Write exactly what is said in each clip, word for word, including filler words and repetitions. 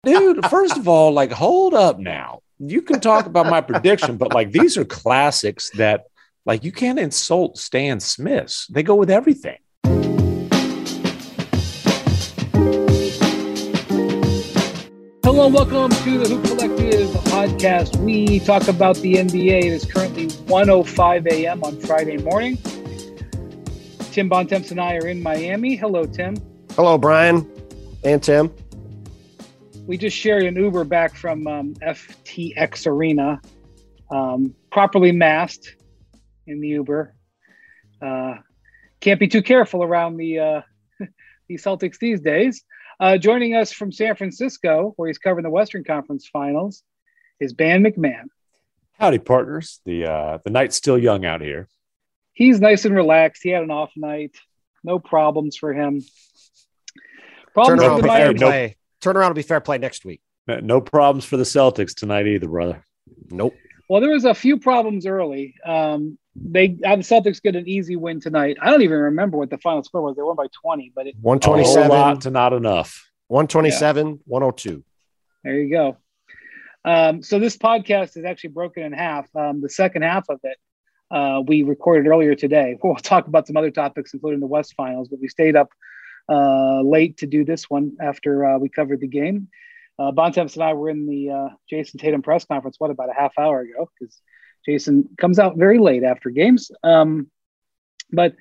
Dude, first of all, like, hold up now. You can talk about my prediction, but like these are classics that like you can't insult Stan Smiths. They go with everything. Hello, welcome to the Hoop Collective podcast. We talk about the N B A. It is currently one oh five a.m. on Friday morning. Tim Bontemps and I are in Miami. Hello, Tim. Hello, Brian and Tim. We just shared an Uber back from um, F T X Arena, um, properly masked in the Uber. Uh, can't be too careful around the uh, the Celtics these days. Uh, joining us from San Francisco, where he's covering the Western Conference Finals, is Ben McMahon. Howdy, partners. The uh, the night's still young out here. He's nice and relaxed. He had an off night. No problems for him. Problems Turn around, be fair play. Turn around and be fair play next week. No problems for the Celtics tonight either, brother. Nope. Well, there was a few problems early. Um, they uh, the Celtics get an easy win tonight. I don't even remember what the final score was. They won by twenty, but it one twenty-seven a lot to not enough. one twenty-seven, yeah. one oh two. There you go. Um, so this podcast is actually broken in half. Um, the second half of it uh, we recorded earlier today. We'll talk about some other topics, including the West Finals, but we stayed up uh, late to do this one after uh, we covered the game. Uh, Bontemps and I were in the uh, Jason Tatum press conference, what, about a half hour ago, because Jason comes out very late after games. Um, but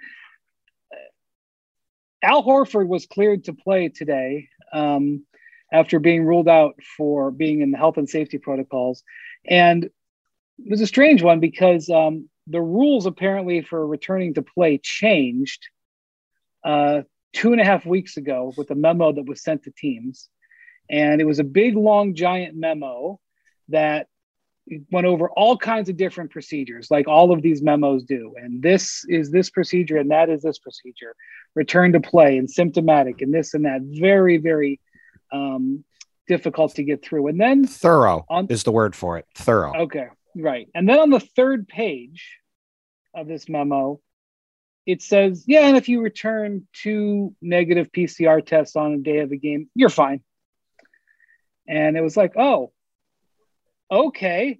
Al Horford was cleared to play today um, after being ruled out for being in the health and safety protocols. And it was a strange one because um, the rules apparently for returning to play changed uh, two and a half weeks ago with a memo that was sent to teams. And it was a big, long, giant memo that went over all kinds of different procedures, like all of these memos do. And this is this procedure, and that is this procedure. Return to play and symptomatic and this and that. Very, very um, difficult to get through. And then thorough on, is the word for it. Thorough. Okay, right. And then on the third page of this memo, it says, yeah, and if you return two negative P C R tests on a day of a game, you're fine. And it was like, oh, okay.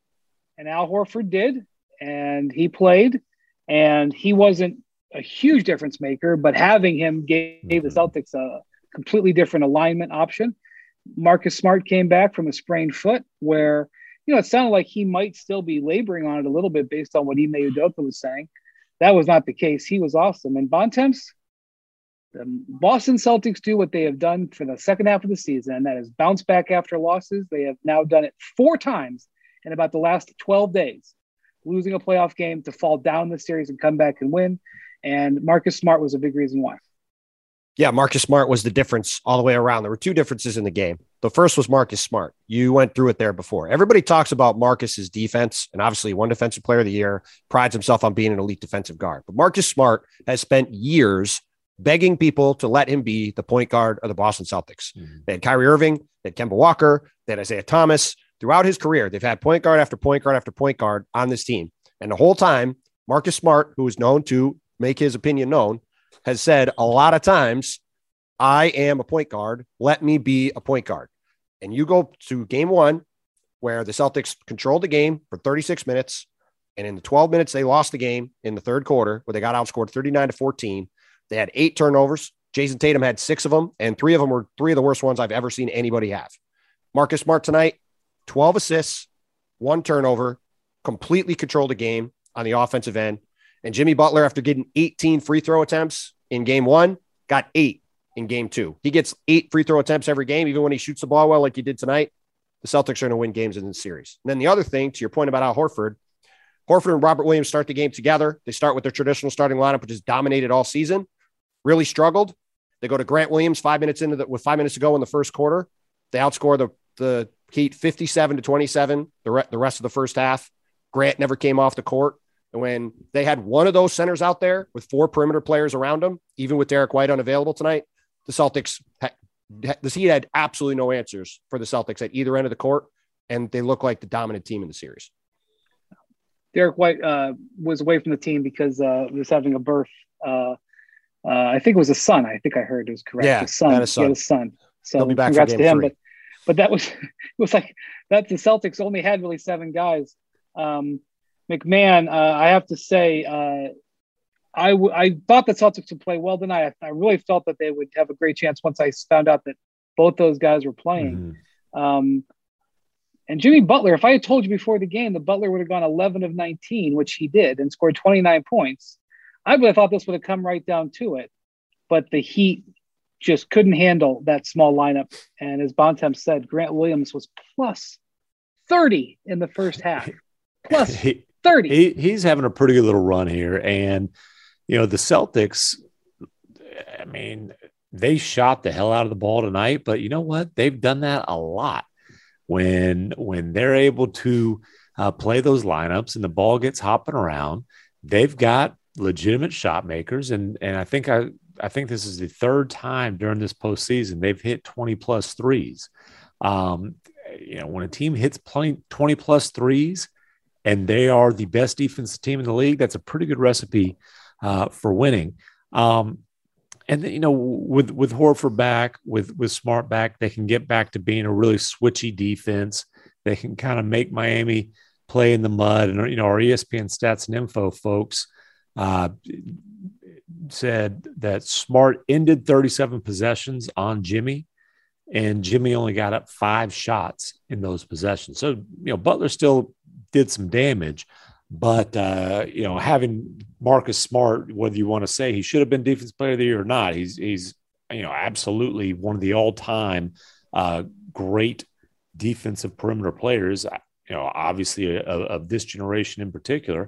And Al Horford did, and he played, and he wasn't a huge difference maker, but having him gave the Celtics a completely different alignment option. Marcus Smart came back from a sprained foot where, you know, it sounded like he might still be laboring on it a little bit based on what Ime Udoka was saying. That was not the case. He was awesome. And Bontemps, the Boston Celtics do what they have done for the second half of the season, and that is bounce back after losses. They have now done it four times in about the last twelve days, losing a playoff game to fall down the series and come back and win. And Marcus Smart was a big reason why. Yeah, Marcus Smart was the difference all the way around. There were two differences in the game. The first was Marcus Smart. You went through it there before. Everybody talks about Marcus's defense, and obviously one defensive player of the year, prides himself on being an elite defensive guard. But Marcus Smart has spent years begging people to let him be the point guard of the Boston Celtics. Mm-hmm. They had Kyrie Irving, they had Kemba Walker, they had Isaiah Thomas. Throughout his career, they've had point guard after point guard after point guard on this team. And the whole time, Marcus Smart, who is known to make his opinion known, has said a lot of times, I am a point guard. Let me be a point guard. And you go to game one, where the Celtics controlled the game for thirty-six minutes. And in the twelve minutes, they lost the game in the third quarter, where they got outscored thirty-nine to fourteen. They had eight turnovers. Jason Tatum had six of them, and three of them were three of the worst ones I've ever seen anybody have. Marcus Smart tonight, twelve assists, one turnover, completely controlled the game on the offensive end. And Jimmy Butler, after getting eighteen free throw attempts in game one, got eight in game two. He gets eight free throw attempts every game, even when he shoots the ball well like he did tonight. The Celtics are going to win games in this series. And then the other thing, to your point about Al Horford, Horford and Robert Williams start the game together. They start with their traditional starting lineup, which has dominated all season. Really struggled. They go to Grant Williams five minutes into the with five minutes to go in the first quarter. They outscore the the Heat fifty-seven to twenty-seven. The re- the rest of the first half, Grant never came off the court. And when they had one of those centers out there with four perimeter players around them, even with Derek White unavailable tonight, the Celtics had, the Heat had absolutely no answers for the Celtics at either end of the court, and they look like the dominant team in the series. Derek White uh, was away from the team because uh, he was having a birth. Uh, uh, I think it was a son. I think I heard it was correct. Yeah, his son. had a son. He had a son. So he'll be back congrats for game to him. three. But but that was, it was like, that the Celtics only had really seven guys. Um, McMahon, uh, I have to say, uh, I, w- I thought the Celtics would play well tonight. I, I really felt that they would have a great chance once I found out that both those guys were playing. Mm-hmm. Um, and Jimmy Butler, if I had told you before the game that Butler would have gone eleven of nineteen, which he did, and scored twenty-nine points, I would have thought this would have come right down to it. But the Heat just couldn't handle that small lineup. And as Bontemps said, Grant Williams was plus thirty in the first half. Plus thirty. He, he's having a pretty good little run here. And, you know, the Celtics, I mean, they shot the hell out of the ball tonight. But you know what? They've done that a lot. When when they're able to uh, play those lineups and the ball gets hopping around, they've got legitimate shot makers. And and I think I I think this is the third time during this postseason they've hit twenty plus threes. Um, you know, when a team hits twenty plus threes and they are the best defensive team in the league, that's a pretty good recipe uh, for winning. Um, And, you know, with with Horford back, with with Smart back, they can get back to being a really switchy defense. They can kind of make Miami play in the mud. And, you know, our E S P N Stats and Info folks uh, said that Smart ended thirty-seven possessions on Jimmy, and Jimmy only got up five shots in those possessions. So, you know, Butler still did some damage. But, uh, you know, having Marcus Smart, whether you want to say he should have been Defensive Player of the Year or not, he's, he's you know, absolutely one of the all-time uh, great defensive perimeter players, you know, obviously of, of this generation in particular.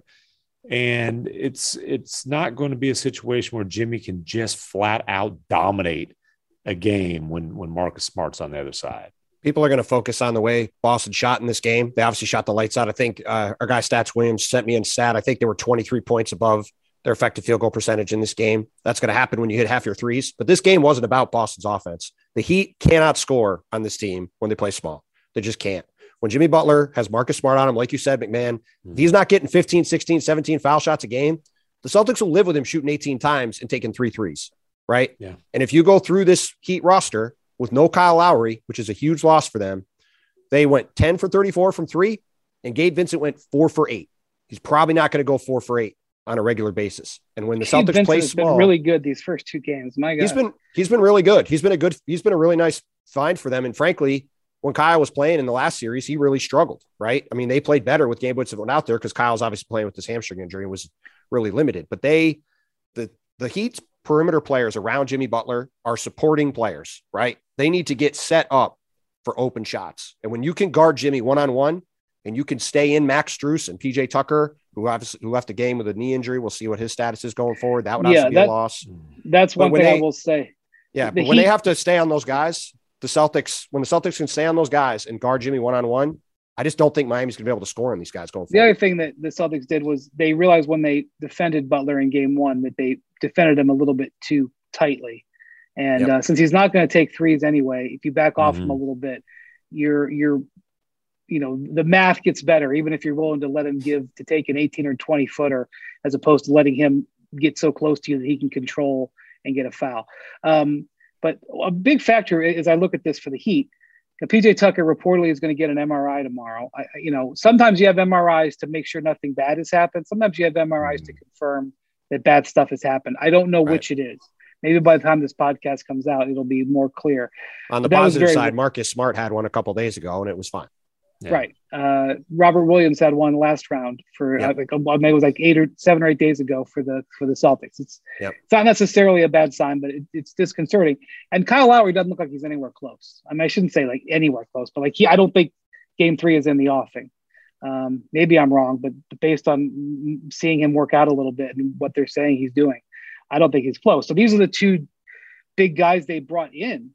And it's it's not going to be a situation where Jimmy can just flat out dominate a game when when Marcus Smart's on the other side. People are going to focus on the way Boston shot in this game. They obviously shot the lights out. I think uh, our guy Stats Williams sent me in stat. I think they were twenty-three points above their effective field goal percentage in this game. That's going to happen when you hit half your threes. But this game wasn't about Boston's offense. The Heat cannot score on this team when they play small. They just can't. When Jimmy Butler has Marcus Smart on him, like you said, McMahon, mm-hmm. if he's not getting fifteen, sixteen, seventeen foul shots a game, the Celtics will live with him shooting eighteen times and taking three threes, right? Yeah. And if you go through this Heat roster with no Kyle Lowry, which is a huge loss for them, they went ten for thirty-four from three, and Gabe Vincent went four for eight. He's probably not going to go four for eight on a regular basis. And when the Celtics Vincent play has small, been really good these first two games. My God, he's been he's been really good. He's been a good. He's been a really nice find for them. And frankly, when Kyle was playing in the last series, he really struggled. Right? I mean, they played better with Gabe Vincent out there because Kyle's obviously playing with this hamstring injury and was really limited. But they, the the Heat's perimeter players around Jimmy Butler are supporting players. Right? They need to get set up for open shots. And when you can guard Jimmy one-on-one and you can stay in Max Strus and P J Tucker, who obviously who left the game with a knee injury, we'll see what his status is going forward. That would yeah, obviously that, be a loss. That's one thing they, I will say. Yeah, the but when Heat, they have to stay on those guys, the Celtics, when the Celtics can stay on those guys and guard Jimmy one-on-one, I just don't think Miami's going to be able to score on these guys going forward. The other thing that the Celtics did was they realized when they defended Butler in game one that they defended him a little bit too tightly. And yep. uh, since he's not going to take threes anyway, if you back off mm-hmm. him a little bit, you're, you're, you know, the math gets better, even if you're willing to let him give to take an eighteen or twenty footer, as opposed to letting him get so close to you that he can control and get a foul. Um, but a big factor as I look at this for the Heat, P J Tucker reportedly is going to get an M R I tomorrow. I, you know, sometimes you have M R Is to make sure nothing bad has happened. Sometimes you have M R Is mm-hmm. to confirm that bad stuff has happened. I don't know right. which it is. Maybe by the time this podcast comes out, it'll be more clear. On the positive side, Marcus Smart had one a couple of days ago, and it was fine. Yeah. Right. Uh, Robert Williams had one last round for yep. uh, like maybe it was like eight or seven or eight days ago for the for the Celtics. It's yep. it's not necessarily a bad sign, but it, it's disconcerting. And Kyle Lowry doesn't look like he's anywhere close. I mean, I shouldn't say like anywhere close, but like he, I don't think Game Three is in the offing. Um, maybe I'm wrong, but based on seeing him work out a little bit and what they're saying he's doing, I don't think he's close. So these are the two big guys they brought in.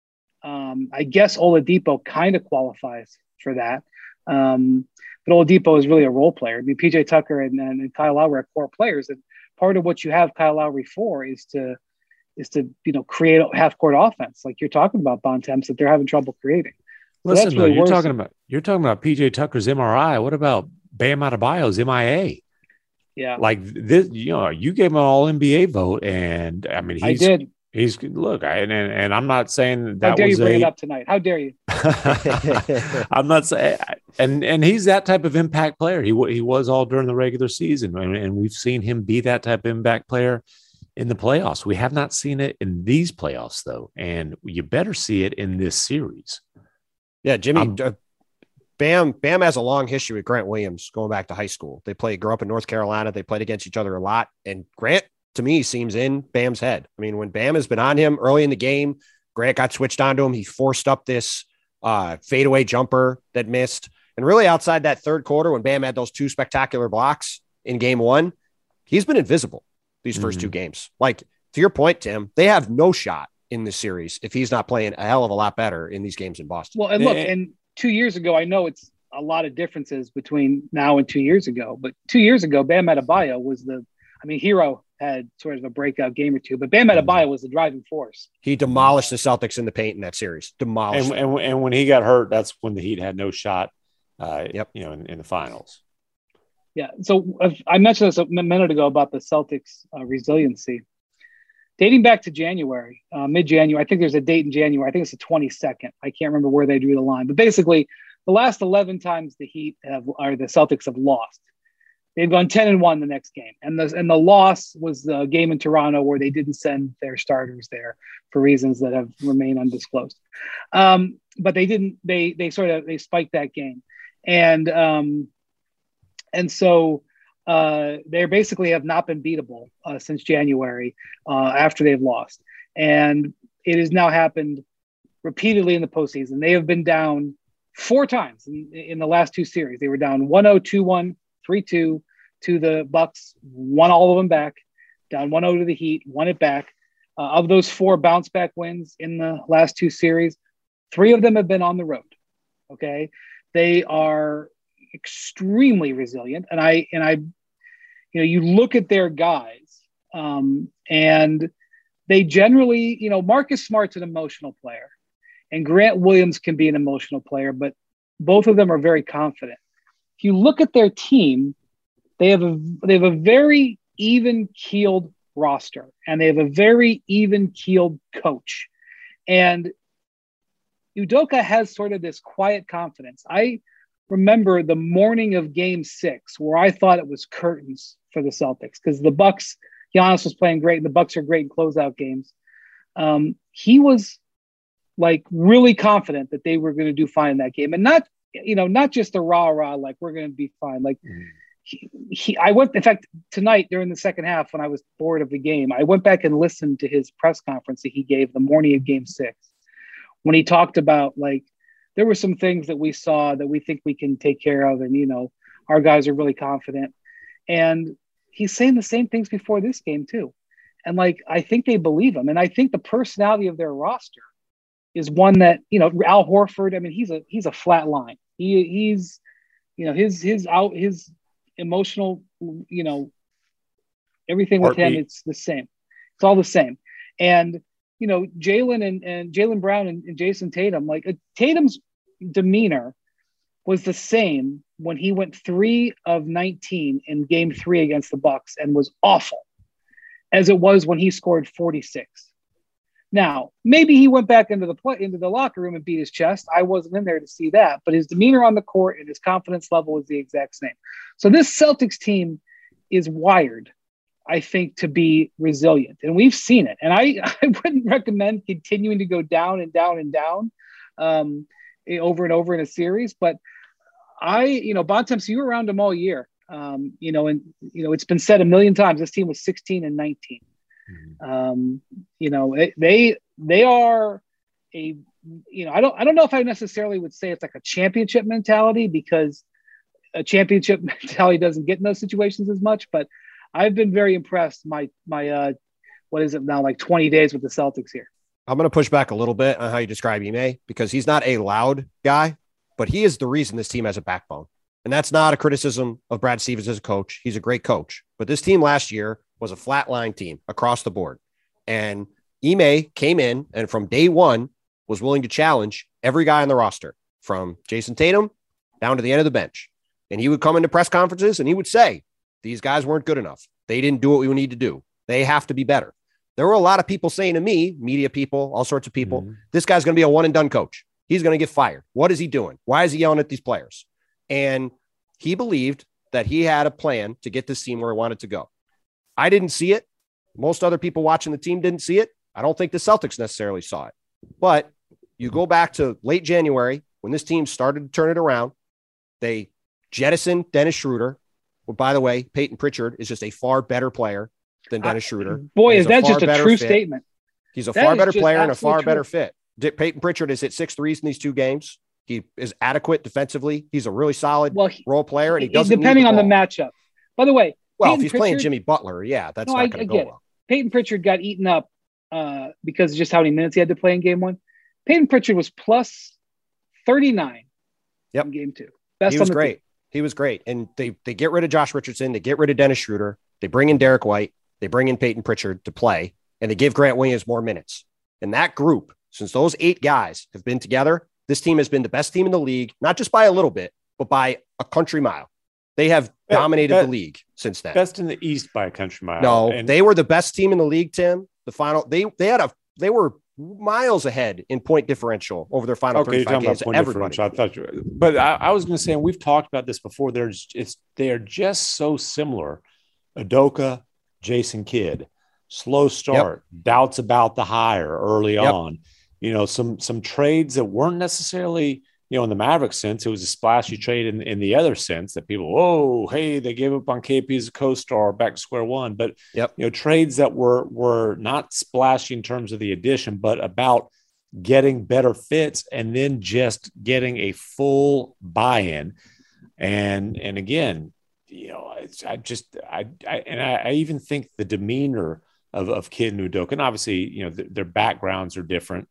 Um, I guess Oladipo kind of qualifies for that. Um, but Oladipo is really a role player. I mean, P J Tucker and, and, and Kyle Lowry are core players. And part of what you have Kyle Lowry for is to, is to, you know, create a half court offense. Like you're talking about Bontemps that they're having trouble creating. So Listen, really though, you're worse. talking about, you're talking about P J Tucker's M R I. What about Bam Adebayo's M I A? Yeah. Like this, you know, you gave him an all N B A vote, and I mean, he's, I did. He's look, I, and and I'm not saying that, that How dare was you bring a, it up tonight? How dare you? I'm not saying, and and he's that type of impact player. He he was all during the regular season, and, and we've seen him be that type of impact player in the playoffs. We have not seen it in these playoffs, though, and you better see it in this series. Yeah, Jimmy, uh, Bam, Bam has a long history with Grant Williams going back to high school. They played, grew up in North Carolina. They played against each other a lot, and Grant, to me, seems in Bam's head. I mean, when Bam has been on him early in the game, Grant got switched onto him. He forced up this uh, fadeaway jumper that missed. And really outside that third quarter, when Bam had those two spectacular blocks in game one, he's been invisible these first mm-hmm. two games. Like, to your point, Tim, they have no shot in this series if he's not playing a hell of a lot better in these games in Boston. Well, and look, and two years ago, I know it's a lot of differences between now and two years ago, but two years ago, Bam Adebayo was the, I mean, Hero had sort of a breakout game or two, but Bam Adebayo was the driving force. He demolished the Celtics in the paint in that series. Demolished. And, and, and when he got hurt, that's when the Heat had no shot. Uh, yep. You know, in, in the finals. Yeah. So uh, I mentioned this a minute ago about the Celtics' uh, resiliency. Dating back to January, uh, mid-January, I think there's a date in January. I think it's the twenty-second. I can't remember where they drew the line, but basically, the last eleven times the Heat have, or the Celtics have lost, they've gone ten and one the next game. And the, and the loss was the game in Toronto where they didn't send their starters there for reasons that have remained undisclosed. Um, but they didn't, they, they sort of, they spiked that game. And, um, and so uh, they basically have not been beatable uh, since January uh, after they've lost. And it has now happened repeatedly in the postseason. They have been down four times in, in the last two series. They were down one oh, two one, three two to the Bucks, won all of them back, down one oh to the Heat, won it back. Uh, of those four bounce back wins in the last two series, three of them have been on the road. Okay. They are extremely resilient. And I, and I, you know, you look at their guys um, and they generally, you know, Marcus Smart's an emotional player and Grant Williams can be an emotional player, but both of them are very confident. If you look at their team, they have a they have a very even-keeled roster, and they have a very even-keeled coach. And Udoka has sort of this quiet confidence. I remember the morning of Game Six, where I thought it was curtains for the Celtics because the Bucks, Giannis was playing great, and the Bucks are great in closeout games. Um, he was like really confident that they were going to do fine in that game, and not. You know, not just a rah rah, like we're going to be fine. Like he, he, I went, in fact, tonight during the second half, when I was bored of the game, I went back and listened to his press conference that he gave the morning of Game Six, when he talked about like, there were some things that we saw that we think we can take care of. And, you know, our guys are really confident. And he's saying the same things before this game too. And like, I think they believe him. And I think the personality of their roster is one that, you know, Al Horford, I mean, he's a, he's a flat line. He he's, you know, his, his out, his emotional, you know, everything with Heartbeat. Him, it's the same. It's all the same. And, you know, Jaylen and, and Jaylen Brown and, and Jason Tatum, like uh, Tatum's demeanor was the same when he went three of nineteen in game three against the Bucks and was awful as it was when he scored forty-six. Now, maybe he went back into the play, into the locker room and beat his chest. I wasn't in there to see that, but his demeanor on the court and his confidence level is the exact same. So this Celtics team is wired, I think, to be resilient, and we've seen it. And I, I wouldn't recommend continuing to go down and down and down um, over and over in a series. But I, you know, Bontemps, you were around him all year, um, you know, and you know it's been said a million times. This team was sixteen and nineteen. Um, you know, it, they they are a you know I don't I don't know if I necessarily would say it's like a championship mentality, because a championship mentality doesn't get in those situations as much. But I've been very impressed. My my uh, what is it now, like twenty days with the Celtics here. I'm going to push back a little bit on how you describe Ime, because he's not a loud guy, but he is the reason this team has a backbone. And that's not a criticism of Brad Stevens as a coach. He's a great coach. But this team last year was a flatline team across the board. And Ime came in and from day one was willing to challenge every guy on the roster, from Jason Tatum down to the end of the bench. And he would come into press conferences and he would say, these guys weren't good enough. They didn't do what we need to do. They have to be better. there were a lot of people saying to me, media people, all sorts of people, Mm-hmm. this guy's going to be a one and done coach. He's going to get fired. What is he doing? Why is he yelling at these players? And he believed that he had a plan to get this team where he wanted to go. I didn't see it. Most other people watching the team didn't see it. I don't think the Celtics necessarily saw it. But you go back to late January when this team started to turn it around. They jettisoned Dennis Schroeder. Well, by the way, Peyton Pritchard is just a far better player than Dennis Schroeder. Boy, He's is that just a true fit. statement. He's a That far is better just player and a far absolutely better true. fit. Di- Peyton Pritchard has hit six threes in these two games. He is adequate defensively. He's a really solid Well, he- role player, and he It- doesn't depending need on the ball. matchup. By the way, Well, Peyton if he's playing Pritchard- Jimmy Butler, yeah, that's No, I- not going I to go get it. well. Peyton Pritchard got eaten up uh, because of just how many minutes he had to play in game one. Peyton Pritchard was plus thirty-nine Yep. in game two. Best He was on the great. team. He was great. And they they get rid of Josh Richardson. They get rid of Dennis Schroeder. They bring in Derek White. They bring in Peyton Pritchard to play, and they give Grant Williams more minutes. And that group, since those eight guys have been together, this team has been the best team in the league, not just by a little bit, but by a country mile. They have Yeah, dominated that- the league since then. Best in the East by a country mile. No, And- they were the best team in the league, Tim. The final, they they had a they were miles ahead in point differential over their final Okay, you're thirty-five talking about games. point Everybody. differential. I thought you, but I, I was going to say, and we've talked about this before. There's it's they are just so similar. Udoka, Jason Kidd, slow start, doubts about the hire early Yep. on. You know, some some trades that weren't necessarily, you know, in the Maverick sense, it was a splashy trade in, in the other sense that people, oh, hey, they gave up on K P as a co-star, back to square one. But Yep. you know, trades that were were not splashy in terms of the addition, but about getting better fits and then just getting a full buy-in. And and again, you know, it's, I just I, I and I, I even think the demeanor of of Kidd and Udoka, and obviously, you know, th- their backgrounds are different,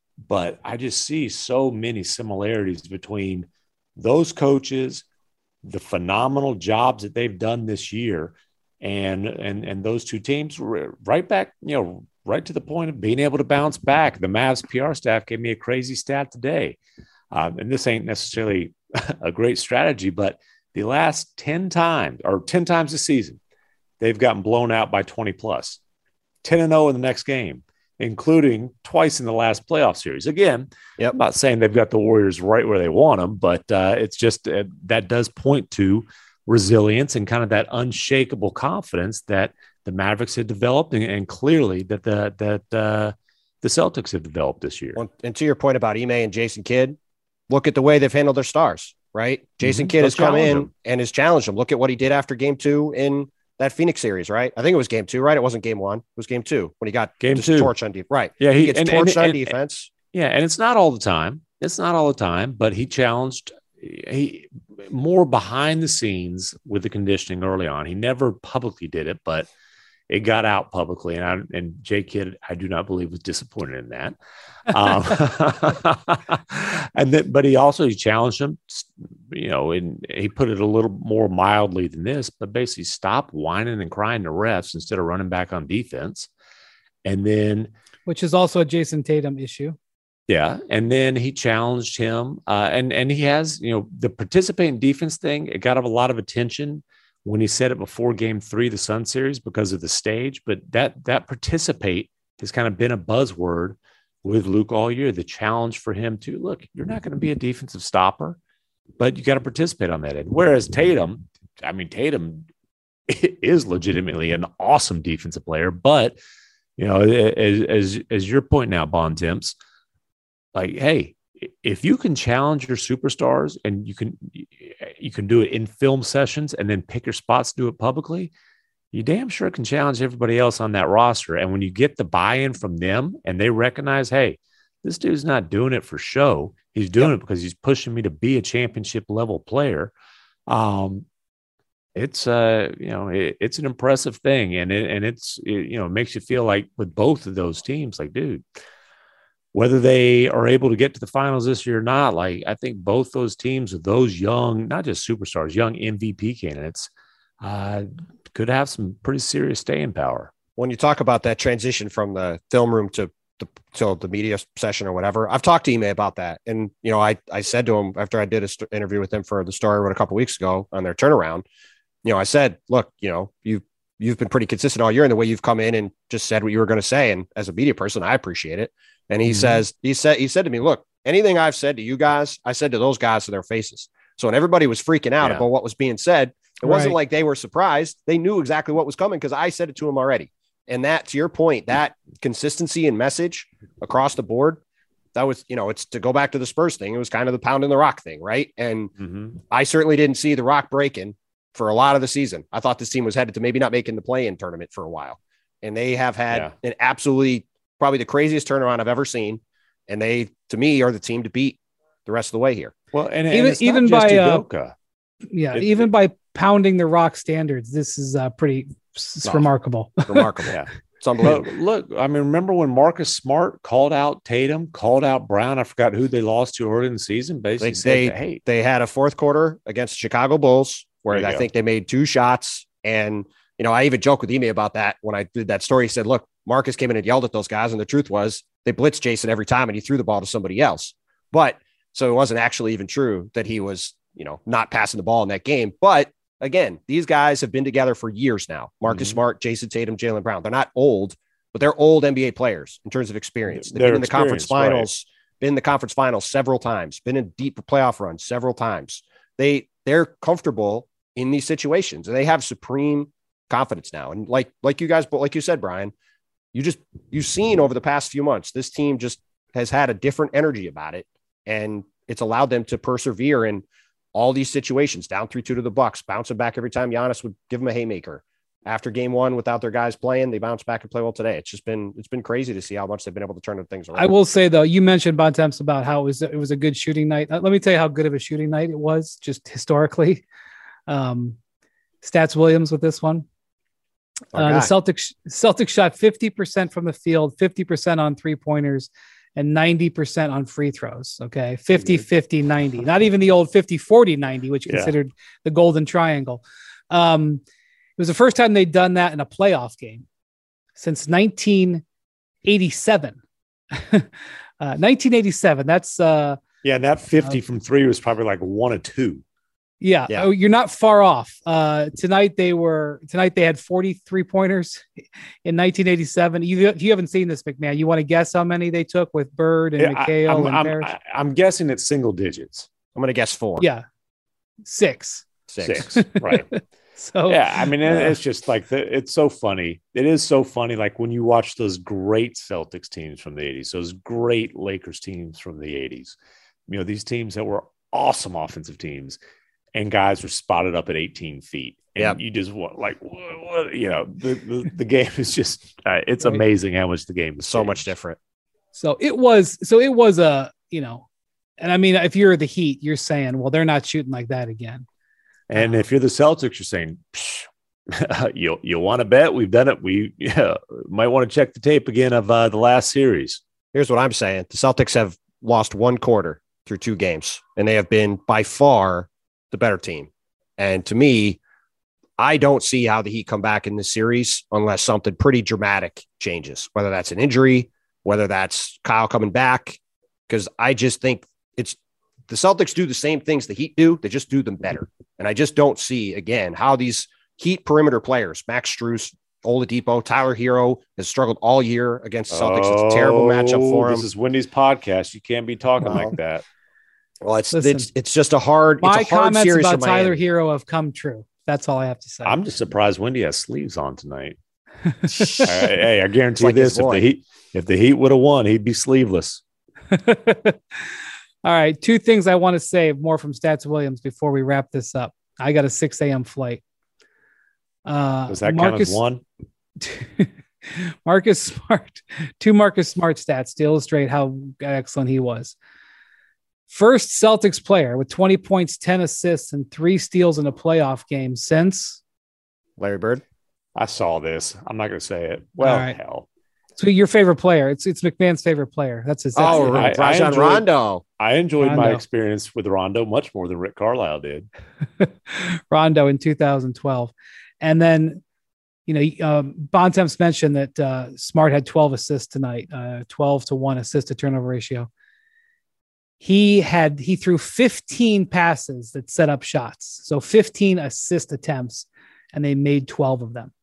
but I just see so many similarities between those coaches, the phenomenal jobs that they've done this year, and and and those two teams r- right back, you know, right to the point of being able to bounce back. The Mavs P R staff gave me a crazy stat today, um, and this ain't necessarily a great strategy, but the last ten times or ten times this season, they've gotten blown out by twenty plus, ten and oh in the next game, including twice in the last playoff series. Again, Yep. I'm not saying they've got the Warriors right where they want them, but uh, it's just uh, that does point to resilience and kind of that unshakable confidence that the Mavericks had developed, and, and clearly that the that uh, the Celtics have developed this year. Well, and to your point about Ime and Jason Kidd, look at the way they've handled their stars, right? Jason Mhm. Kidd They'll has come challenge in them. and has challenged them. Look at what he did after game two in that Phoenix series, right? I think it was game two, right? It wasn't game one. It was game two when he got Game just two. torched on defense. Right. Yeah, He, he- gets and- torched and- on and- defense. Yeah, and it's not all the time. It's not all the time, but he challenged he more behind the scenes with the conditioning early on. He never publicly did it, but it got out publicly, and I, and Jay Kidd, I do not believe, was disappointed in that. Um, and then, but he also he challenged him, you know, and he put it a little more mildly than this, but basically stop whining and crying to refs instead of running back on defense, and then. Which is also a Jason Tatum issue. Yeah, and then he challenged him, uh, and and he has, you know, the participating defense thing. It got a lot of attention when he said it before Game Three of the Sun series because of the stage. But that that participate has kind of been a buzzword with Luke all year. The challenge for him to look, you're not going to be a defensive stopper, but you got to participate on that end. Whereas Tatum, I mean, Tatum is legitimately an awesome defensive player, but you know, as as as your point now, Bon Temps. Like, hey, if you can challenge your superstars and you can you can do it in film sessions and then pick your spots to do it publicly, you damn sure can challenge everybody else on that roster. And when you get the buy-in from them and they recognize, hey, this dude's not doing it for show. He's doing Yep. it because he's pushing me to be a championship level player. Um, it's uh, you know, it, it's an impressive thing, and it and it's it, you know, it makes you feel like with both of those teams, like, dude. Whether they are able to get to the finals this year or not, like I think both those teams with those young, not just superstars, young M V P candidates, uh, could have some pretty serious staying power. When you talk about that transition from the film room to the, to the media session or whatever, I've talked to Ime about that. And, you know, I, I said to him after I did an st- interview with him for the story I wrote a couple weeks ago on their turnaround, you know, I said, look, you know, you you've been pretty consistent all year in the way you've come in and just said what you were going to say. And as a media person, I appreciate it. And he mm-hmm. says, he said, he said to me, look, anything I've said to you guys, I said to those guys to their faces. So when everybody was freaking out yeah. about what was being said, it right. wasn't like they were surprised. They knew exactly what was coming because I said it to them already. And that, to your point, that consistency and message across the board, that was, you know, it's to go back to the Spurs thing. It was kind of the pound in the rock thing. Right. And mm-hmm. I certainly didn't see the rock breaking for a lot of the season. I thought this team was headed to maybe not making the play-in tournament for a while. And they have had yeah. an absolutely, probably the craziest turnaround I've ever seen. And they, to me, are the team to beat the rest of the way here. Well, and, even, and even by, Udoka. Uh, yeah, it, even it, by pounding the rock standards, this is uh, pretty it's no, remarkable. Remarkable. Yeah. It's unbelievable. But look, I mean, remember when Marcus Smart called out Tatum, called out Brown? I forgot who they lost to early in the season. Basically, they said, they, hey, they had a fourth quarter against the Chicago Bulls where I go. think they made two shots. And, you know, I even joked with Ime about that when I did that story. He said, look, Marcus came in and yelled at those guys. And the truth was they blitzed Jason every time and he threw the ball to somebody else. But so it wasn't actually even true that he was, you know, not passing the ball in that game. But again, these guys have been together for years now. Marcus mm-hmm. Smart, Jason Tatum, Jaylen Brown. They're not old, but they're old N B A players in terms of experience. They've been in the conference finals, right. been in the conference finals several times, been in deep playoff runs several times. They, they're comfortable in these situations and they have supreme confidence now. And like, like you guys, like you said, Brian, you just, you've seen over the past few months, this team just has had a different energy about it. And it's allowed them to persevere in all these situations, down three two to the Bucks, bouncing back every time Giannis would give them a haymaker. After game one, without their guys playing, they bounce back and play well today. It's just been, it's been crazy to see how much they've been able to turn things around. I will say though, you mentioned Bontemps about how it was, it was a good shooting night. Let me tell you how good of a shooting night it was just historically. Um, Stats Williams with this one. Uh, the Celtics Celtics shot fifty percent from the field, fifty percent on three pointers, and ninety percent on free throws. Okay. fifty, fifty, ninety, not even the old fifty, forty, ninety, which yeah. considered the golden triangle. Um, it was the first time they'd done that in a playoff game since nineteen eighty-seven. uh, nineteen eighty-seven. That's uh, yeah. And that fifty uh, from three was probably like one or two. Yeah. yeah. Oh, you're not far off. Uh, tonight they were, tonight they had forty-three pointers in nineteen eighty-seven. You, you haven't seen this, McMahon. You want to guess how many they took with Bird and yeah, McHale I'm, and I'm, Parrish? I'm guessing it's single digits. I'm going to guess four. Yeah. Six. Six. Six. Right. So, yeah, I mean, uh, it's just like, the, it's so funny. It is so funny. Like when you watch those great Celtics teams from the eighties, those great Lakers teams from the eighties, you know, these teams that were awesome offensive teams. And guys were spotted up at eighteen feet. And yep. you just want like, what, what, you know, the, the, the game is just, uh, it's right. amazing how much the game is so changed. Much different. So it was, so it was a, you know, and I mean, if you're the Heat, you're saying, well, they're not shooting like that again. And um, if you're the Celtics, you're saying, you you want to bet we've done it. We yeah, might want to check the tape again of uh, the last series. Here's what I'm saying. The Celtics have lost one quarter through two games, and they have been by far the better team. And to me, I don't see how the Heat come back in this series unless something pretty dramatic changes, whether that's an injury, whether that's Kyle coming back, because I just think it's the Celtics do the same things the Heat do. They just do them better. And I just don't see, again, how these Heat perimeter players, Max Strus, Oladipo, Tyler Hero has struggled all year against the Celtics. Oh, it's a terrible matchup for him. This is Wendy's podcast. You can't be talking well, like that. Well, it's Listen, it's it's just a hard. My it's a hard comments series about for Tyler Hero have come true. That's all I have to say. I'm just surprised Wendy has sleeves on tonight. I, hey, I guarantee like this: if the Heat if the Heat would have won, he'd be sleeveless. All right, two things I want to say more from Stats Williams before we wrap this up. I got a six a.m. flight. Uh, Does that Marcus, count as one? Marcus Smart, two Marcus Smart stats to illustrate how excellent he was. First Celtics player with twenty points, ten assists, and three steals in a playoff game since Larry Bird. I saw this. I'm not going to say it. Well, right. hell. So your favorite player? It's it's McMahon's favorite player. That's his. That's oh, I, Rajon I enjoyed, Rondo. I enjoyed Rondo. my experience with Rondo much more than Rick Carlisle did. Rondo in two thousand twelve, and then you know um, Bontemps mentioned that uh, Smart had twelve assists tonight, uh, twelve to one assist to turnover ratio. He had he threw fifteen passes that set up shots, so fifteen assist attempts, and they made twelve of them.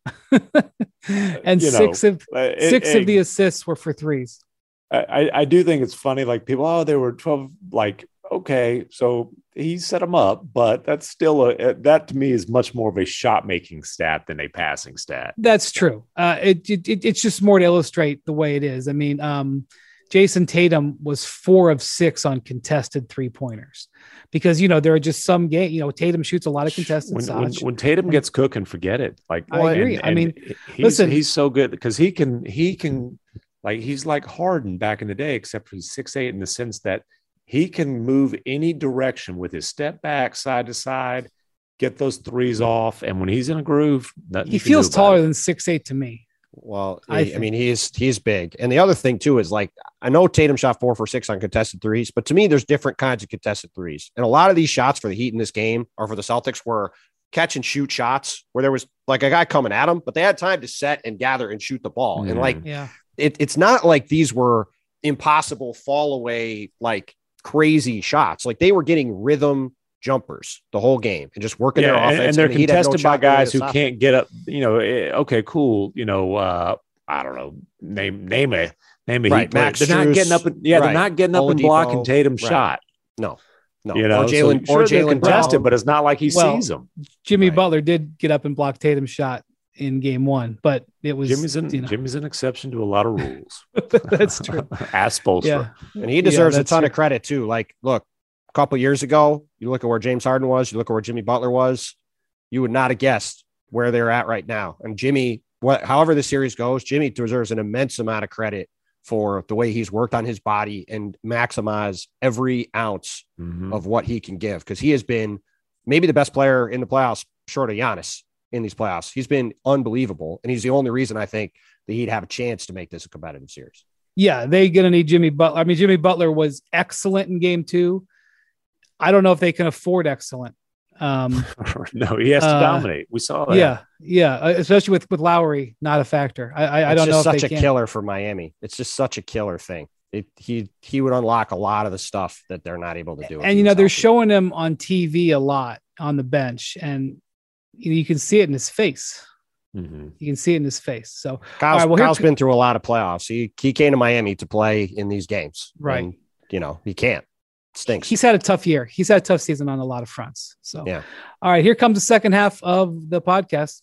And You six know, of it- six it- of the assists were for threes. I, I do think it's funny. Like people, oh, they were twelve. Like, okay, so he set them up, but that's still a that to me is much more of a shot making stat than a passing stat. That's true. Uh, it, it it's just more to illustrate the way it is. I mean, um, Jason Tatum was four of six on contested three pointers because, you know, there are just some game, you know, Tatum shoots a lot of contested When, shots. when, when Tatum gets cooking, forget it. Like, I agree. and- I mean, and he's, listen- he's so good because he can, he can, like, he's like Harden back in the day, except for he's six eight in the sense that he can move any direction with his step back, side to side, get those threes off. And when he's in a groove, nothing He you can feels do about taller it. than six eight to me. Well, I I, I think. mean, he's he's big. And the other thing, too, is like, I know Tatum shot four for six on contested threes, but to me, there's different kinds of contested threes. And a lot of these shots for the Heat in this game or for the Celtics were catch and shoot shots where there was like a guy coming at them, but they had time to set and gather and shoot the ball. Mhm. And like, Yeah. it, it's not like these were impossible fall away, like crazy shots. Like they were getting rhythm jumpers the whole game and just working Yeah, their and, offense. and they're the Heat had no contested by shot really guys to who stop can't get up. You know, eh, okay, cool. You know, uh, I don't know. Name name a name a Right, Heat player. Max They're not Strus, getting up. And, yeah, right. they're not getting up and Oladipo, blocking Tatum's right. shot. No, no. You know, or Jalen so, or sure, they're Jalen contested, Brown. but it's not like he Well, sees them. Jimmy Right. Butler did get up and block Tatum's shot in game one, but it was Jimmy's an you know, Jimmy's an exception to a lot of rules. that's true. Ask Spoelstra. Yeah. And he deserves Yeah, a that's ton true. of credit too. Like, look, a couple years ago, you look at where James Harden was, you look at where Jimmy Butler was, you would not have guessed where they're at right now. And Jimmy, what, however the series goes, Jimmy deserves an immense amount of credit for the way he's worked on his body and maximize every ounce Mhm. of what he can give. Cause he has been maybe the best player in the playoffs, short of Giannis in these playoffs. He's been unbelievable. And he's the only reason I think that he'd have a chance to make this a competitive series. Yeah, they're going to need Jimmy Butler. I mean, Jimmy Butler was excellent in game two. I don't know if they can afford excellent. Um, No, he has to Uh, dominate. We saw that. yeah, yeah, uh, especially with with Lowry, not a factor. I I, I It's don't know just if such they a can. killer for Miami. It's just such a killer thing. It, he he would unlock a lot of the stuff that they're not able to do. if And he you know was they're healthy. showing him on T V a lot on the bench, and you, know, you can see it in his face. Mhm. You can see it in his face. So Kyle's, all right, well, here- Kyle's been through a lot of playoffs. He he came to Miami to play in these games, Right. And, you know he can't. It stinks. he's had a tough year. He's had a tough season on a lot of fronts. So Yeah. all right, here comes the second half of the podcast.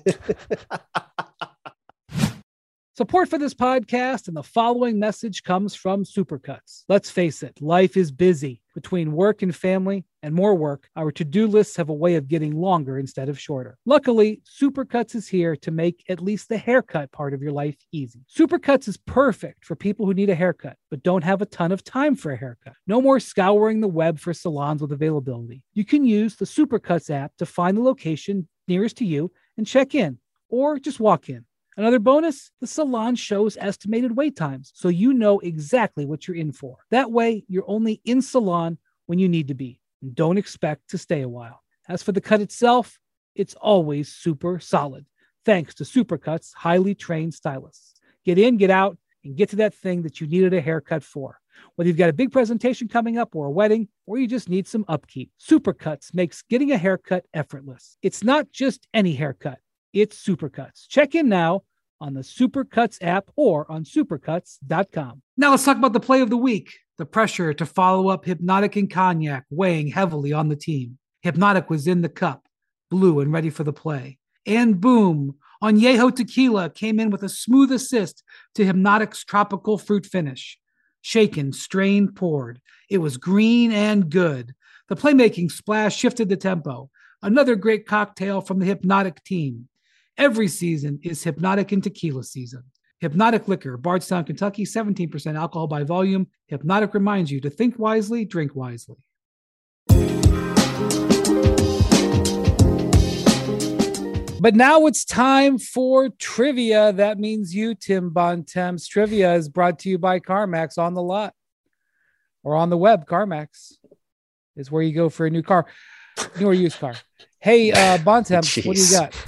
Support for this podcast and the following message comes from Supercuts. Let's face it, life is busy. Between work and family and more work, our to-do lists have a way of getting longer instead of shorter. Luckily, Supercuts is here to make at least the haircut part of your life easy. Supercuts is perfect for people who need a haircut but don't have a ton of time for a haircut. No more scouring the web for salons with availability. You can use the Supercuts app to find the location nearest to you and check in, or just walk in. Another bonus, the salon shows estimated wait times, so you know exactly what you're in for. That way, you're only in salon when you need to be, and don't expect to stay a while. As for the cut itself, it's always super solid, thanks to Supercuts' highly trained stylists. Get in, get out, and get to that thing that you needed a haircut for. Whether you've got a big presentation coming up or a wedding, or you just need some upkeep, Supercuts makes getting a haircut effortless. It's not just any haircut. It's Supercuts. Check in now on the Supercuts app or on supercuts dot com. Now let's talk about the play of the week. The pressure to follow up Hypnotic and Cognac weighing heavily on the team. Hypnotic was in the cup, blue and ready for the play. And boom, Añejo Tequila came in with a smooth assist to Hypnotic's tropical fruit finish. Shaken, strained, poured. It was green and good. The playmaking splash shifted the tempo. Another great cocktail from the Hypnotic team. Every season is Hypnotic and Tequila season. Hypnotic Liquor, Bardstown, Kentucky, seventeen percent alcohol by volume. Hypnotic reminds you to think wisely, drink wisely. But now it's time for trivia. That means you, Tim Bontemps. Trivia is brought to you by CarMax on the lot or on the web. CarMax is where you go for a new car, new or used car. Hey, uh, Bontemps, what do you Jeez. got?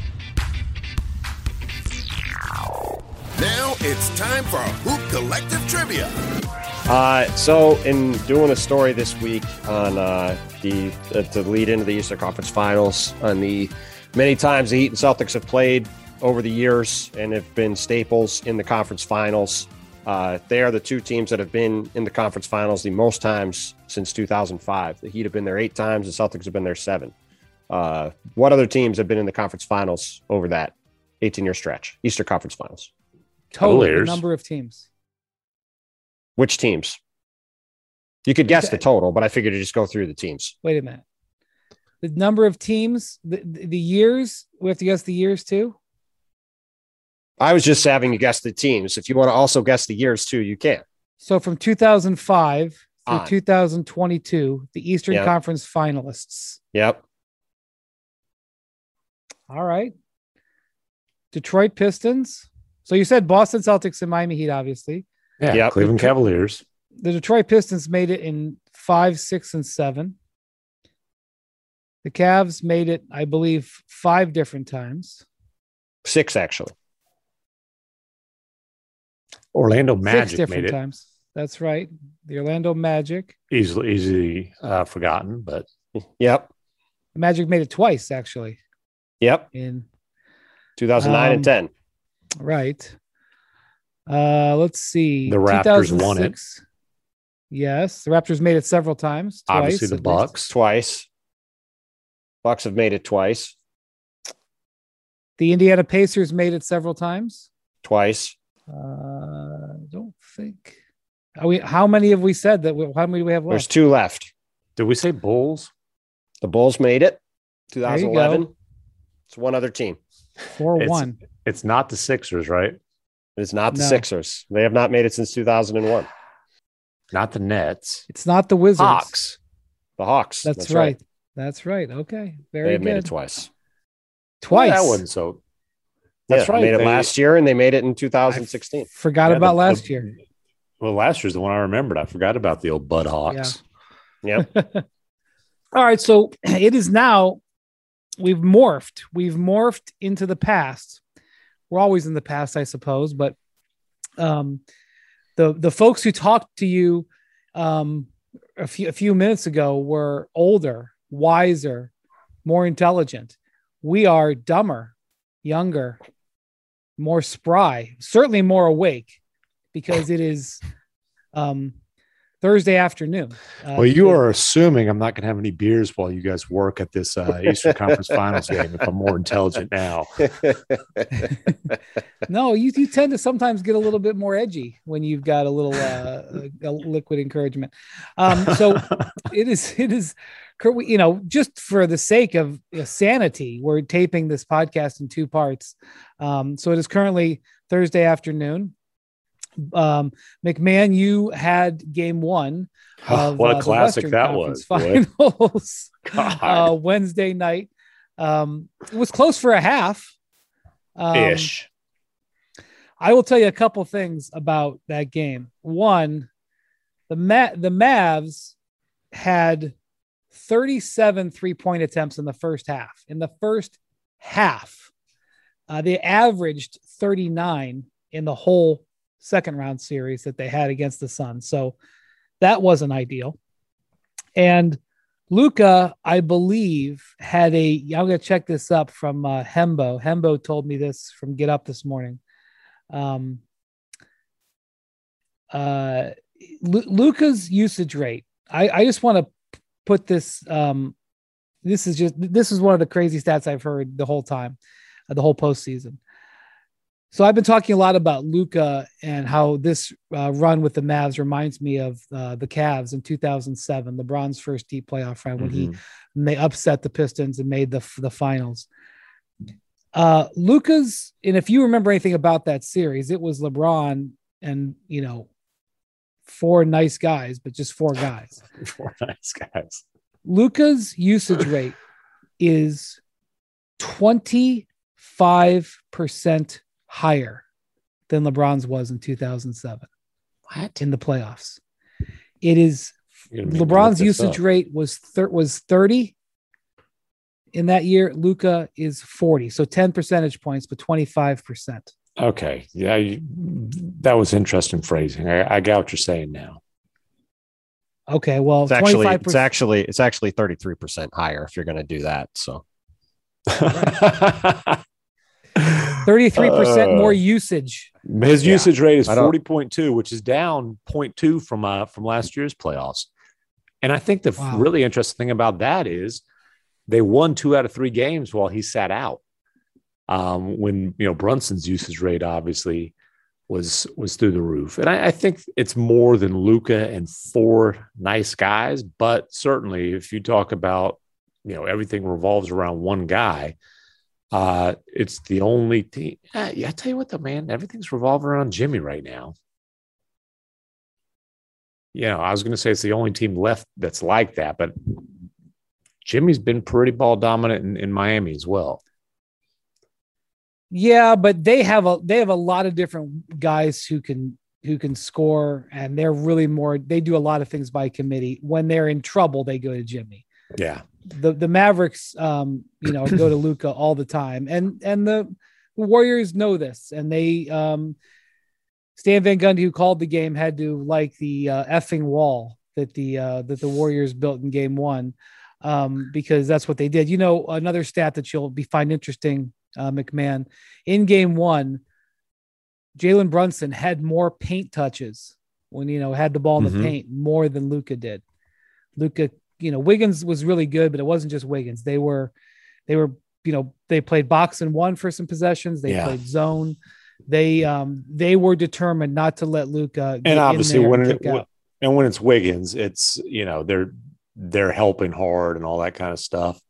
Now it's time for Hoop Collective Trivia. Uh, so in doing a story this week on uh, the uh, to lead into the Eastern Conference Finals on the Many times the Heat and Celtics have played over the years and have been staples in the conference finals. Uh, they are the two teams that have been in the conference finals the most times since two thousand five. The Heat have been there eight times. The Celtics have been there seven. Uh, what other teams have been in the conference finals over that eighteen-year stretch? Eastern Conference Finals. Total the Cavaliers. number of teams. Which teams? You could guess the total, but I figured to just go through the teams. Wait a minute. The number of teams, the, the years, we have to guess the years too? I was just having you guess the teams. If you want to also guess the years too, you can. So from two thousand five through On. two thousand twenty-two, the Eastern Yep. Conference finalists. Yep. All right. Detroit Pistons. So you said Boston Celtics and Miami Heat, obviously. Yeah, Yep. Cleveland Cavaliers. The Detroit Pistons made it in five, six, and seven. The Cavs made it, I believe, five different times. Six, actually. Orlando Six Magic different made it times. That's right. The Orlando Magic. easily easily uh, forgotten, but Yep. The Magic made it twice, actually. Yep. In two thousand nine Um, and ten. right. Uh, let's see. The Raptors won it. two thousand six. Yes, the Raptors made it several times. Twice, obviously the at least. Bucks. Twice. Bucks have made it twice. The Indiana Pacers made it several times. Twice. Uh, I don't think. Are we? How many have we said that? We, how many do we have There's left? two left. Did we say Bulls? The Bulls made it. There you twenty eleven. It's one other team. Four It's- one. It's not the Sixers, right? It's not the No. Sixers. They have not made it since two thousand one. Not the Nets. It's not the Wizards. Hawks. The Hawks. That's, right. That's right. Okay. Very They have good. made it twice. Twice. Well, that wasn't so. That's That's yeah, right. They made it They- last year and they made it in two thousand sixteen. Forgot Yeah, about the- last the- year. Well, last year's the one I remembered. I forgot about the old Bud Hawks. Yep. All right. So it is now, we've morphed. We've morphed into the past. We're always in the past, I suppose, but um, the the folks who talked to you um, a few a few minutes ago were older, wiser, more intelligent. We are dumber, younger, more spry, certainly more awake, because it is um, Thursday afternoon. Uh, Well, you it- are assuming I'm not going to have any beers while you guys work at this uh, Eastern Conference Finals game. If I'm more intelligent now, No, you, you tend to sometimes get a little bit more edgy when you've got a little uh, a, a liquid encouragement. Um, so it is it is, you know, just for the sake of uh, sanity, we're taping this podcast in two parts. Um, so it is currently Thursday afternoon. Um, McMahon, you had game one of what a uh, the classic Western that Conference was. boy. Finals God. uh, Wednesday night. Um, it was close for a half. Um, Ish. I will tell you a couple things about that game. One, the Ma- the Mavs had thirty-seven three-point attempts in the first half. In the first half, uh, they averaged thirty-nine in the whole second round series that they had against the Suns. So that wasn't ideal. And Luka, I believe, had a, I'm going to check this up from uh, Hembo. Hembo told me this from Get Up this morning. Um, uh, Lu- Luka's usage rate. I, I just want to put this. Um, this is just this is one of the crazy stats I've heard the whole time, uh, the whole postseason. So I've been talking a lot about Luka and how this uh, run with the Mavs reminds me of uh, the Cavs in two thousand seven, LeBron's first deep playoff run when Mhm. he when they upset the Pistons and made the the finals. Uh, Luka's, and if you remember anything about that series, it was LeBron and, you know, four nice guys, but just four guys. Four nice guys. Luka's usage rate is twenty-five percent higher than LeBron's was in two thousand seven. What? In the playoffs. It is You're gonna make me look LeBron's this usage up. rate was thir- was thirty in that year. Luka is forty, so ten percentage points, but twenty-five percent. Okay. Yeah, you, that was interesting phrasing. I, I got what you're saying now. Okay, well, It's actually twenty-five it's percent. actually it's actually thirty-three percent higher if you're going to do that. So thirty-three percent uh, more usage. His yeah, usage rate is forty point two, which is down zero point two from uh, from last year's playoffs. And I think the wow. really interesting thing about that is they won two out of three games while he sat out. Um, when, you know, Brunson's usage rate obviously was was through the roof. And I, I think it's more than Luka and four nice guys. But certainly if you talk about, you know, everything revolves around one guy, uh, it's the only team. Uh, yeah, I tell you what, though, man, everything's revolving around Jimmy right now. You know, I was going to say it's the only team left that's like that, but Jimmy's been pretty ball dominant in, in Miami as well. Yeah, but they have a they have a lot of different guys who can who can score, and they're really more. They do a lot of things by committee. When they're in trouble, they go to Jimmy. Yeah, the the Mavericks, um, you know, go to Luka all the time, and and the Warriors know this, and they. Um, Stan Van Gundy, who called the game, had to like the uh, effing wall that the uh, that the Warriors built in Game One, um, because that's what they did. You know, another stat that you'll be find interesting, uh, McMahon, in Game One, Jalen Brunson had more paint touches when you know had the ball in mm-hmm. the paint more than Luka did. Luka, you know, Wiggins was really good, but it wasn't just Wiggins. They were, they were, you know, they played box and one for some possessions. They yeah. played zone. They um they were determined not to let Luka get and obviously in there when and, it, when, and when it's Wiggins, it's you know they're they're helping hard and all that kind of stuff.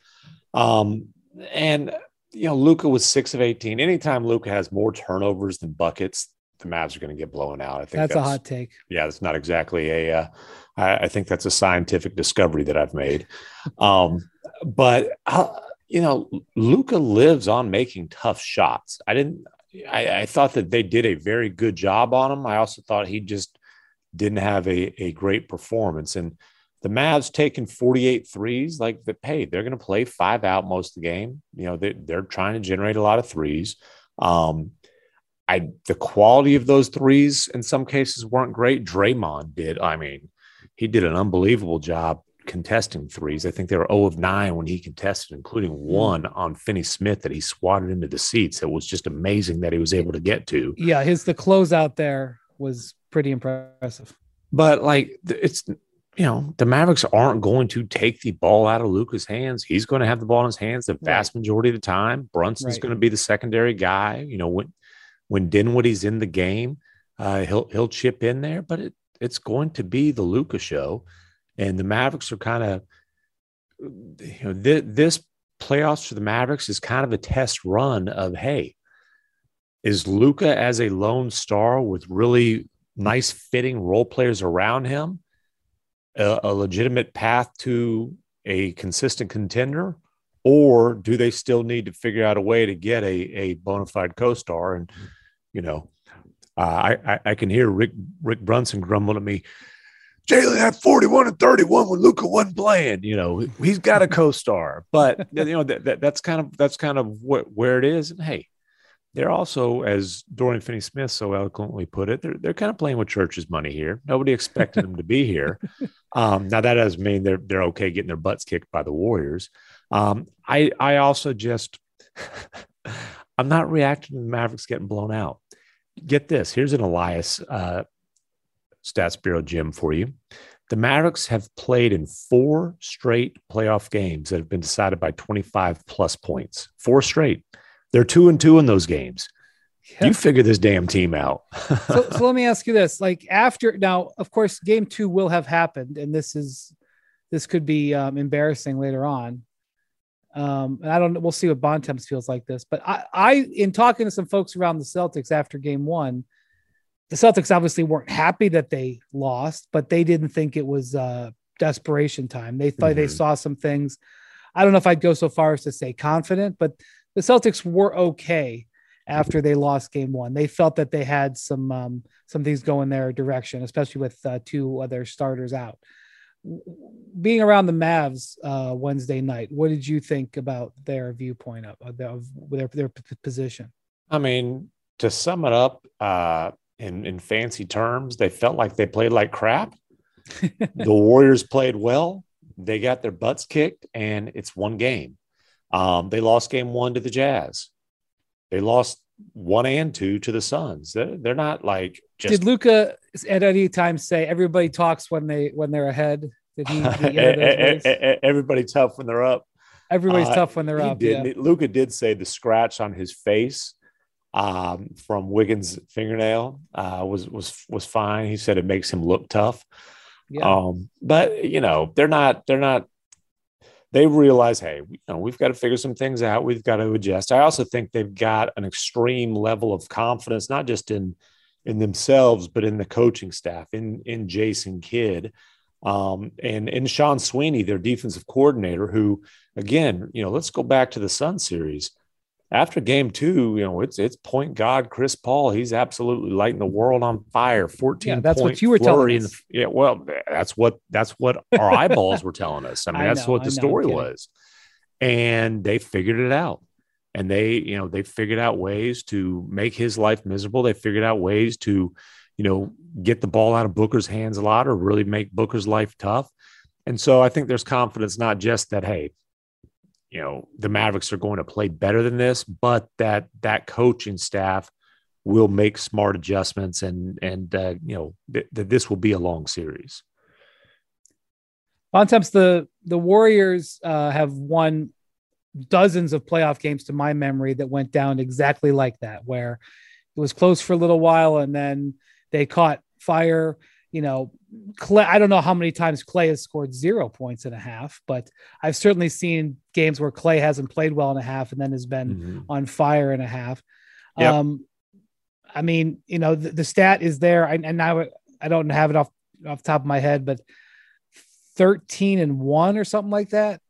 Um and you know Luka was six of eighteen. Anytime Luka has more turnovers than buckets, the Mavs are going to get blown out. I think that's, that's a hot take. Yeah, it's not exactly a. Uh, I, I think that's a scientific discovery that I've made. Um, but uh, you know Luka lives on making tough shots. I didn't. I, I thought that they did a very good job on him. I also thought he just didn't have a, a great performance. And the Mavs taking forty-eight threes, like, the, hey, they're going to play five out most of the game. You know, they, they're trying to generate a lot of threes. Um, I the quality of those threes in some cases weren't great. Draymond did. I mean, he did an unbelievable job contesting threes. I think they were zero of nine when he contested, including one on Finney Smith that he swatted into the seats. It was just amazing that he was able to get to. Yeah, his the closeout there was pretty impressive. But like it's you know the Mavericks aren't going to take the ball out of Luka's hands. He's going to have the ball in his hands the vast right. majority of the time. Brunson's right. going to be the secondary guy. You know when when Dinwiddie's in the game, uh, he'll he'll chip in there. But it it's going to be the Luka show. And the Mavericks are kind of, you know, th- this playoffs for the Mavericks is kind of a test run of, hey, is Luka as a lone star with really nice fitting role players around him a, a legitimate path to a consistent contender? Or do they still need to figure out a way to get a, a bona fide co-star? And, you know, uh, I, I, I can hear Rick, Rick Brunson grumbling at me, Jalen had forty-one and thirty-one when Luka wasn't playing. You know, he's got a co-star, but you know that, that that's kind of that's kind of what where it is. And hey, they're also, as Dorian Finney-Smith so eloquently put it, they're they're kind of playing with church's money here. Nobody expected them to be here. Um, now that doesn't mean they're they're okay getting their butts kicked by the Warriors. Um, I I also just I'm not reacting to the Mavericks getting blown out. Get this. Here's an Elias. Uh, Stats Bureau Jim for you. The Mavericks have played in four straight playoff games that have been decided by twenty-five plus points. Four straight. They're two and two in those games. Yeah. You figure this damn team out. so, so let me ask you this: like after now, of course, game two will have happened, and this is this could be um, embarrassing later on. Um, and I don't. We'll see what Bontemps feels like this, but I, I, in talking to some folks around the Celtics after game one. The Celtics obviously weren't happy that they lost, but they didn't think it was uh, desperation time. They thought mm-hmm. they saw some things. I don't know if I'd go so far as to say confident, but the Celtics were okay after they lost game one. They felt that they had some um, some things going their direction, especially with uh, two other starters out. Being around the Mavs uh, Wednesday night, what did you think about their viewpoint of, of, their, of their, their position? I mean, to sum it up, uh, In, in fancy terms, they felt like they played like crap. The Warriors played well. They got their butts kicked, and it's one game. Um, they lost game one to the Jazz. They lost one and two to the Suns. They're, they're not like just. Did Luka at any time say everybody talks when they when they're ahead? Did he? Did he those Everybody tough when they're up. Everybody's uh, tough when they're up. Did. Yeah. Luka did say the scratch on his face um, from Wiggins' fingernail uh, was was was fine. He said it makes him look tough. Yeah. Um, but you know they're not they're not. They realize, hey, you know, we've got to figure some things out. We've got to adjust. I also think they've got an extreme level of confidence, not just in in themselves, but in the coaching staff, in in Jason Kidd, um, and in Sean Sweeney, their defensive coordinator. Who, again, you know, let's go back to the Sun series. After game two, you know, it's it's point God Chris Paul. He's absolutely lighting the world on fire. fourteen Yeah, that's point what you were telling us. The, yeah, well, that's what that's what our eyeballs were telling us. I mean, I that's know, what the I know, story I'm kidding. was. And they figured it out. And they, you know, they figured out ways to make his life miserable. They figured out ways to, you know, get the ball out of Booker's hands a lot or really make Booker's life tough. And so I think there's confidence, not just that, hey, you know, the Mavericks are going to play better than this, but that that coaching staff will make smart adjustments and, and uh, you know, th- that this will be a long series. Bontemps, the, the Warriors uh, have won dozens of playoff games to my memory that went down exactly like that, where it was close for a little while and then they caught fire. You know, Clay, I don't know how many times Clay has scored zero points in a half, but I've certainly seen games where Clay hasn't played well in a half and then has been mm-hmm. on fire in a half. Yep. Um, I mean, you know, the, the stat is there. I, and now I don't have it off, off the top of my head, but thirteen and one or something like that.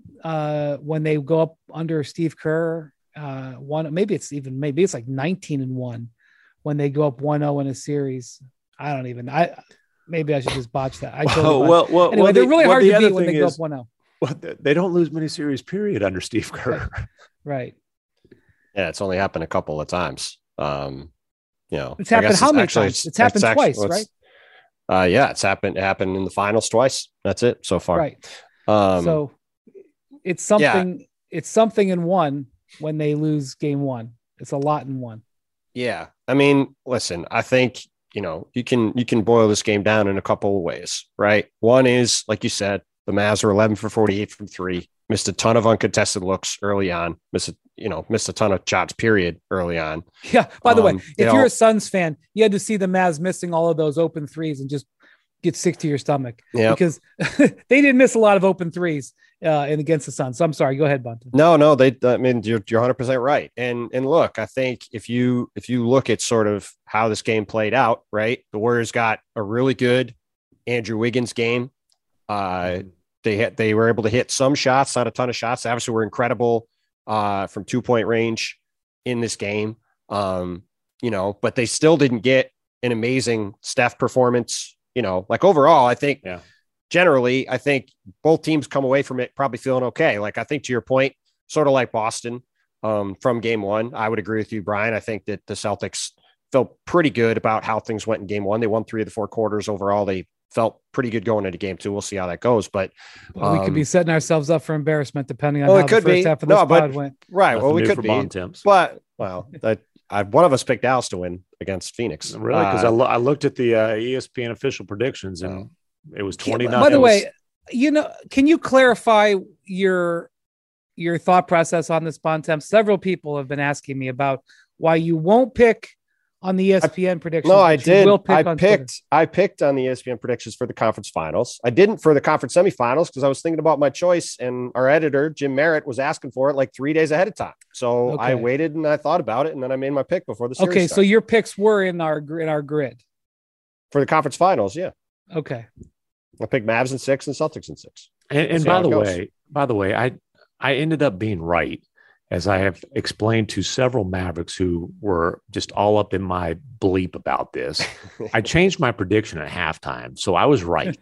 Uh, when they go up under Steve Kerr, uh, one, maybe it's even, maybe it's like nineteen and one when they go up one oh in a series. I don't even. I maybe I should just botch that. I totally well, well, anyway, well, they're the, really well, hard the to other beat when they thing go is, up one oh. Well, they don't lose many series, period, under Steve Kerr. Right. Yeah, it's only happened a couple of times. Um, you know, it's happened how many actually, times? It's happened it's twice, actually, right? Uh, yeah, it's happened. It happened in the finals twice. That's it so far. Right. Um, so it's something. Yeah. It's something in one when they lose game one. It's a lot in one. Yeah, I mean, listen, I think. You know, you can you can boil this game down in a couple of ways, right? One is, like you said, the Mavs are eleven for forty-eight from three, missed a ton of uncontested looks early on, missed a, you know, missed a ton of shots, period, early on. Yeah. By the um, way, if you you're know, a Suns fan, you had to see the Mavs missing all of those open threes and just get sick to your stomach. Yeah. Because they didn't miss a lot of open threes uh, in against the Suns. So I'm sorry. Go ahead, Bunton. No, no, they. I mean, you're you're one hundred percent right. And and look, I think if you if you look at sort of how this game played out, right? The Warriors got a really good Andrew Wiggins game. Uh, they had they were able to hit some shots, not a ton of shots. They obviously were incredible uh, from two point range in this game. Um, you know, but they still didn't get an amazing Steph performance. You know, like overall, I think. Yeah. Generally, I think both teams come away from it probably feeling okay. Like, I think to your point, sort of like Boston um, from game one, I would agree with you, Brian. I think that the Celtics felt pretty good about how things went in game one. They won three of the four quarters overall. They felt pretty good going into game two. We'll see how that goes. But well, we um, could be setting ourselves up for embarrassment depending on well, how it could the first be. half of No, this but- pod went. right. Nothing well, we new could for be. Bontemps. But, well, that, I, one of us picked Dallas to win against Phoenix. Really? Because Uh, I, lo- I looked at the uh, E S P N official predictions and Oh. it was Can- twenty. By the way, you know, can you clarify your your thought process on this, Bontemps? Several people have been asking me about why you won't pick on the E S P N predictions. No, I but you did. will pick I on picked. Twitter. I picked on the E S P N predictions for the conference finals. I didn't for the conference semifinals because I was thinking about my choice, and our editor Jim Merritt was asking for it like three days ahead of time. So I Okay. waited and I thought about it, and then I made my pick before the series Okay, so started. your picks were in our gr- in our grid. For the conference finals, yeah, Okay. I picked Mavs in six and Celtics in six. And, and see by how it the goes. way, by the way, I I ended up being right, as I have explained to several Mavericks who were just all up in my bleep about this. I changed my prediction at halftime, so I was right.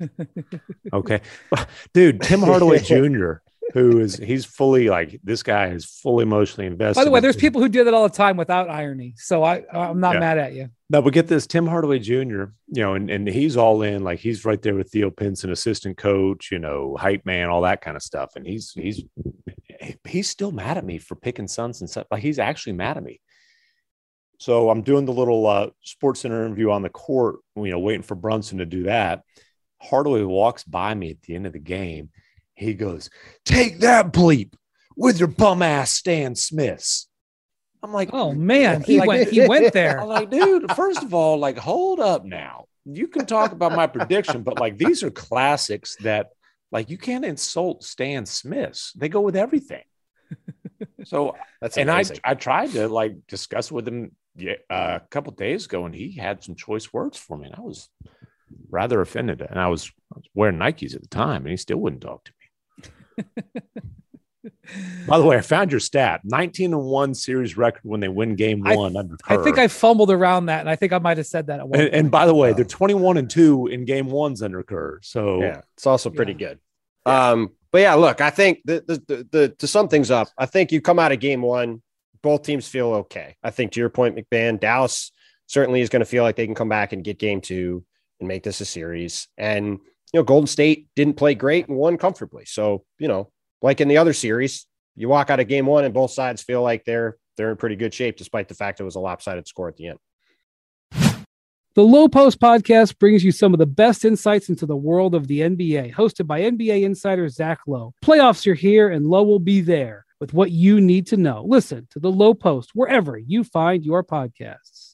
Okay, dude, Tim Hardaway Junior, who is he's fully like this guy is fully emotionally invested. By the way, in- there's people who do that all the time without irony, so I I'm not Yeah. mad at you. No, but get this, Tim Hardaway Junior, you know, and, and he's all in, like he's right there with Theo Pinson, assistant coach, you know, hype man, all that kind of stuff. And he's, he's, he's still mad at me for picking Suns and stuff. Like, he's actually mad at me. So I'm doing the little uh, Sports Center interview on the court, you know, waiting for Brunson to do that. Hardaway walks by me at the end of the game. He goes, "Take that bleep with your bum ass Stan Smiths." I'm like, oh man, he like, went he went there. I'm like, dude, first of all, like, hold up now. You can talk about my prediction, but like, these are classics that, like, you can't insult Stan Smiths. They go with everything. So that's and amazing. I I tried to like discuss with him uh, a couple of days ago, and he had some choice words for me, and I was rather offended. And I was, I was wearing Nikes at the time, and he still wouldn't talk to me. By the way, I found your stat: nineteen and one series record when they win game one I, under Kerr. I think I fumbled around that, and I think I might have said that at one and, point. and by the way, they're twenty-one and two in game ones under Kerr. So yeah, it's also pretty Yeah. good. Um, but yeah, look, I think the, the, the, the, to sum things up, I think you come out of game one, both teams feel okay. I think to your point, McMahon, Dallas certainly is going to feel like they can come back and get game two and make this a series. And, you know, Golden State didn't play great and won comfortably. So, you know, like in the other series, you walk out of game one and both sides feel like they're, they're in pretty good shape, despite the fact it was a lopsided score at the end. The Low Post Podcast brings you some of the best insights into the world of the N B A, hosted by N B A insider Zach Lowe. Playoffs are here, and Lowe will be there with what you need to know. Listen to The Low Post wherever you find your podcasts.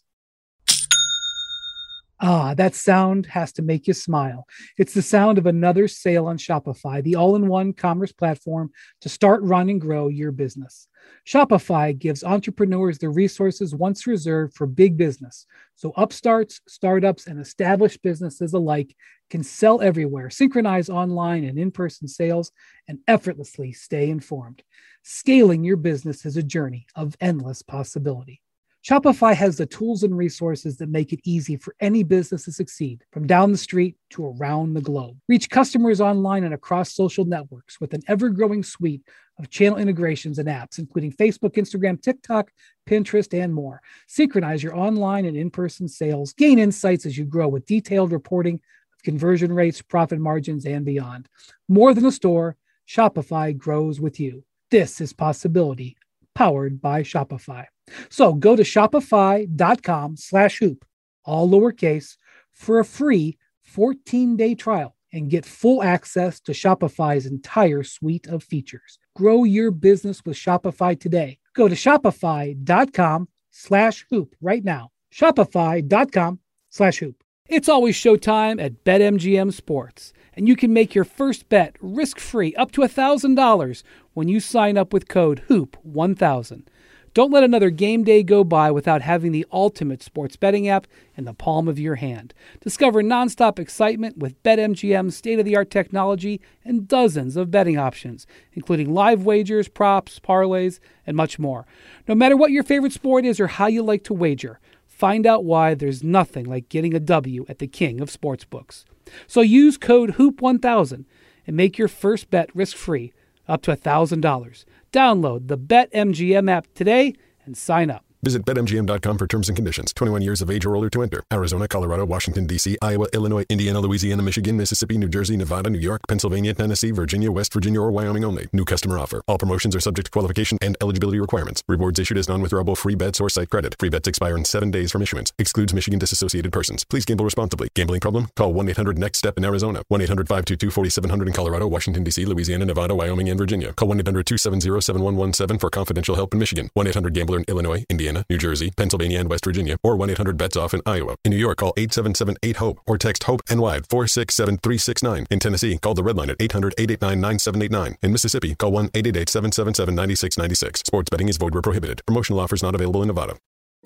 Ah, that sound has to make you smile. It's the sound of another sale on Shopify, the all-in-one commerce platform to start, run, and grow your business. Shopify gives entrepreneurs the resources once reserved for big business, so upstarts, startups, and established businesses alike can sell everywhere, synchronize online and in-person sales, and effortlessly stay informed. Scaling your business is a journey of endless possibility. Shopify has the tools and resources that make it easy for any business to succeed, from down the street to around the globe. Reach customers online and across social networks with an ever-growing suite of channel integrations and apps, including Facebook, Instagram, TikTok, Pinterest, and more. Synchronize your online and in-person sales. Gain insights as you grow with detailed reporting of conversion rates, profit margins, and beyond. More than a store, Shopify grows with you. This is Possibility, powered by Shopify. So go to shopify.com slash hoop, all lowercase, for a free fourteen-day trial and get full access to Shopify's entire suite of features. Grow your business with Shopify today. Go to shopify.com slash hoop right now. Shopify.com slash hoop. It's always showtime at BetMGM Sports, and you can make your first bet risk-free up to one thousand dollars when you sign up with code hoop one thousand. Don't let another game day go by without having the ultimate sports betting app in the palm of your hand. Discover nonstop excitement with BetMGM's state-of-the-art technology and dozens of betting options, including live wagers, props, parlays, and much more. No matter what your favorite sport is or how you like to wager, find out why there's nothing like getting a W at the king of sportsbooks. So use code hoop one thousand and make your first bet risk-free up to one thousand dollars. Download the BetMGM app today and sign up. Visit Bet M G M dot com for terms and conditions. twenty-one years of age or older to enter. Arizona, Colorado, Washington, D C, Iowa, Illinois, Indiana, Louisiana, Michigan, Mississippi, New Jersey, Nevada, New York, Pennsylvania, Tennessee, Virginia, West Virginia, or Wyoming only. New customer offer. All promotions are subject to qualification and eligibility requirements. Rewards issued as non-withdrawable free bets or site credit. Free bets expire in seven days from issuance. Excludes Michigan disassociated persons. Please gamble responsibly. Gambling problem? Call one eight hundred next step in Arizona. one eight hundred five two two four seven zero zero in Colorado, Washington, D C, Louisiana, Nevada, Wyoming, and Virginia. Call one eight hundred two seven zero seven one one seven for confidential help in Michigan. one eight hundred gambler in Illinois, Indiana, New Jersey, Pennsylvania, and West Virginia, or one eight hundred bets off in Iowa. In New York, call eight seven seven eight hope or text HOPE-N Y four six seven three six nine. In Tennessee, call the Red Line at eight hundred eight eight nine nine seven eight nine. In Mississippi, call one eight eight eight seven seven seven nine six nine six. Sports betting is void where prohibited. Promotional offers not available in Nevada.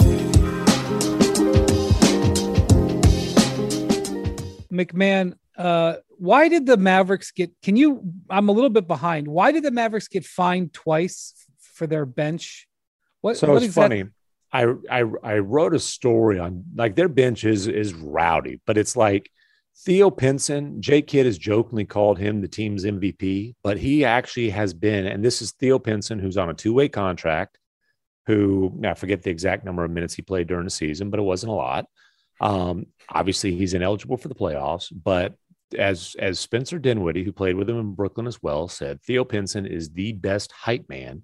McMahon, uh, why did the Mavericks get, can you, I'm a little bit behind. Why did the Mavericks get fined twice for their bench? What, so what it's funny. I, I I wrote a story on, like, their bench is is rowdy, but it's like Theo Pinson, Jay Kidd has jokingly called him the team's M V P, but he actually has been, and this is Theo Pinson, who's on a two-way contract, who, now I forget the exact number of minutes he played during the season, but it wasn't a lot. Um, obviously, he's ineligible for the playoffs, but as as Spencer Dinwiddie, who played with him in Brooklyn as well, said, Theo Pinson is the best hype man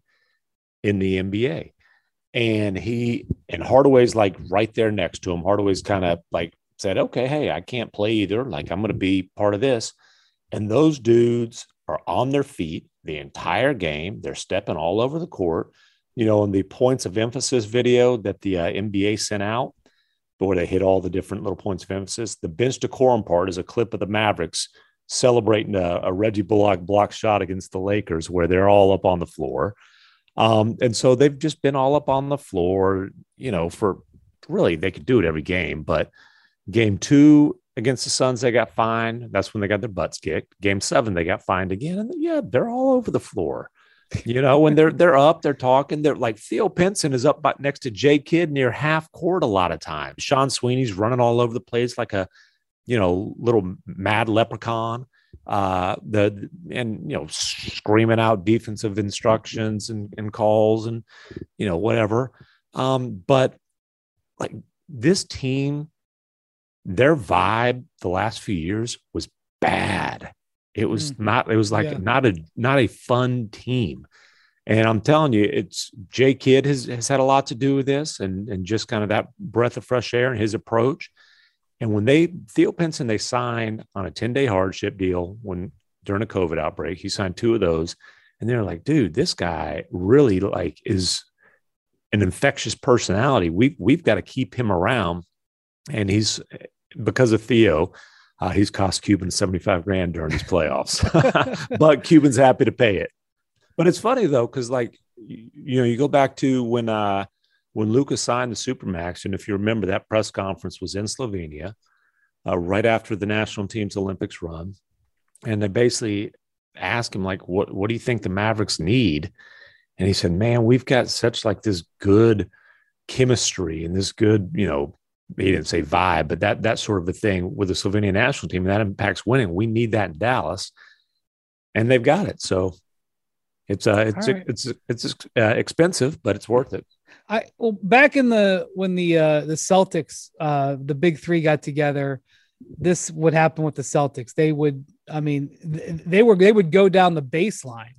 in the N B A. And he and Hardaway's like right there next to him. Hardaway's kind of like said, okay, hey, I can't play either. Like, I'm going to be part of this. And those dudes are on their feet the entire game. They're stepping all over the court. You know, in the points of emphasis video that the uh, N B A sent out, where they hit all the different little points of emphasis, the bench decorum part is a clip of the Mavericks celebrating a, a Reggie Bullock block shot against the Lakers, where they're all up on the floor. Um, and so they've just been all up on the floor, you know, for really, they could do it every game. But game two against the Suns, they got fined. That's when they got their butts kicked. Game seven, they got fined again. And yeah, they're all over the floor. You know, when they're they're up, they're talking. They're like, Theo Pinson is up by, next to Jay Kidd near half court a lot of times. Sean Sweeney's running all over the place like a, you know, little mad leprechaun. Uh, the and you know, screaming out defensive instructions and, and calls and you know whatever. Um, but like this team, their vibe the last few years was bad. It was mm-hmm. not, it was like yeah. not a, not a fun team. And I'm telling you, it's Jay Kidd has, has had a lot to do with this and, and just kind of that breath of fresh air and his approach. And when they, Theo Pinson, they signed on a ten day hardship deal when during a COVID outbreak, he signed two of those. And they're like, dude, this guy really like is an infectious personality. We, we've got to keep him around. And he's, because of Theo, Uh, he's cost Cuban seventy-five grand during his playoffs, but Cuban's happy to pay it. But it's funny though, because like you, you know, you go back to when uh, when Luka signed the Supermax, and if you remember, that press conference was in Slovenia, uh, right after the national team's Olympics run, and they basically asked him like, "What what do you think the Mavericks need?" And he said, "Man, we've got such like this good chemistry and this good, you know." He didn't say vibe, but that that sort of a thing with the Slovenian national team, and that impacts winning. We need that in Dallas, and they've got it. So it's uh it's right. it's it's, it's uh, expensive, but it's worth it. I well back in the when the uh, the Celtics uh, the big three got together, this would happen with the Celtics. They would, I mean, they were they would go down the baseline.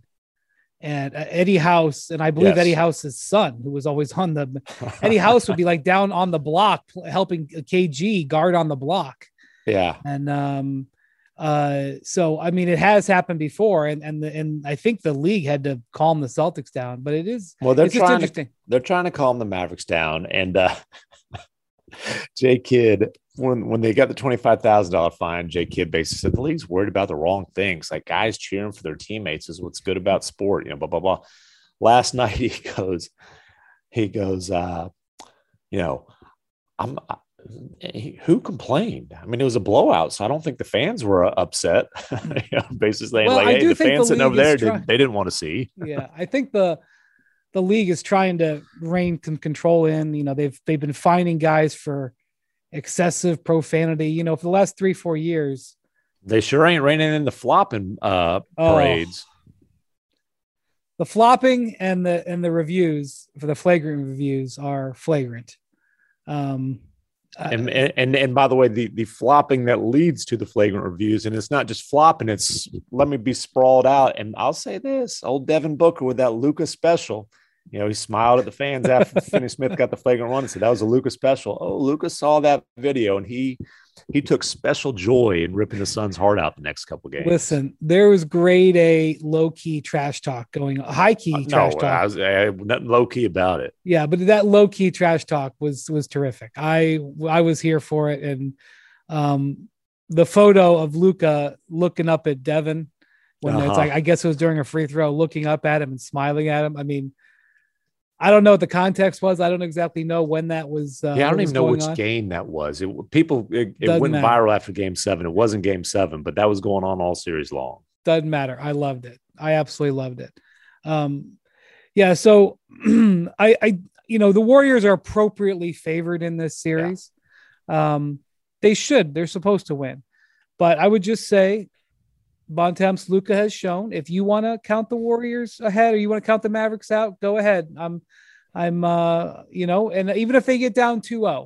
And uh, Eddie House, and I believe yes. Eddie House's son, who was always on the Eddie House would be like down on the block, helping K G guard on the block. Yeah. And um, uh, so, I mean, it has happened before. And, and, the, and I think the league had to calm the Celtics down, but it is, well, they're it's trying to, they're trying to calm the Mavericks down. And uh, Jay Kidd, when when they got the twenty-five thousand dollars fine, Jay Kidd basically said the league's worried about the wrong things. Like guys cheering for their teammates is what's good about sport, you know, blah, blah, blah. Last night he goes, he goes, uh, you know, I'm uh, he, who complained? I mean, it was a blowout, so I don't think the fans were uh, upset. you know, basically well, like, hey, the fans the sitting over there, try- didn't, they didn't want to see. yeah, I think the the league is trying to rein some control in. You know, they've they've been fining guys for excessive profanity, you know, for the last three, four years. They sure ain't reining in the flopping uh, parades. Oh. The flopping and the and the reviews for the flagrant reviews are flagrant. Um, and, uh, and and by the way, the the flopping that leads to the flagrant reviews, and it's not just flopping; it's let me be sprawled out. And I'll say this: old Devin Booker with that Luka special. You know, he smiled at the fans after Finney Smith got the flagrant one and said that was a Luka special. Oh, Luka saw that video and he he took special joy in ripping the Suns' heart out the next couple games. Listen, there was grade A low key trash talk going on, high key uh, trash no, talk. I was uh, nothing low key about it. Yeah, but that low key trash talk was was terrific. I I was here for it, and um, the photo of Luka looking up at Devin when uh-huh. it's like I guess it was during a free throw, looking up at him and smiling at him. I mean. I don't know what the context was. I don't exactly know when that was. Uh, yeah, I don't even know which on. game that was. It people it, it went matter. viral after Game Seven. It wasn't Game Seven, but that was going on all series long. Doesn't matter. I loved it. I absolutely loved it. Um, yeah. So I, I, you know, the Warriors are appropriately favored in this series. Yeah. Um, they should. They're supposed to win, but I would just say. Bontemps Luka has shown if you want to count the Warriors ahead or you want to count the Mavericks out, go ahead. I'm, I'm, uh, you know, and even if they get down two oh,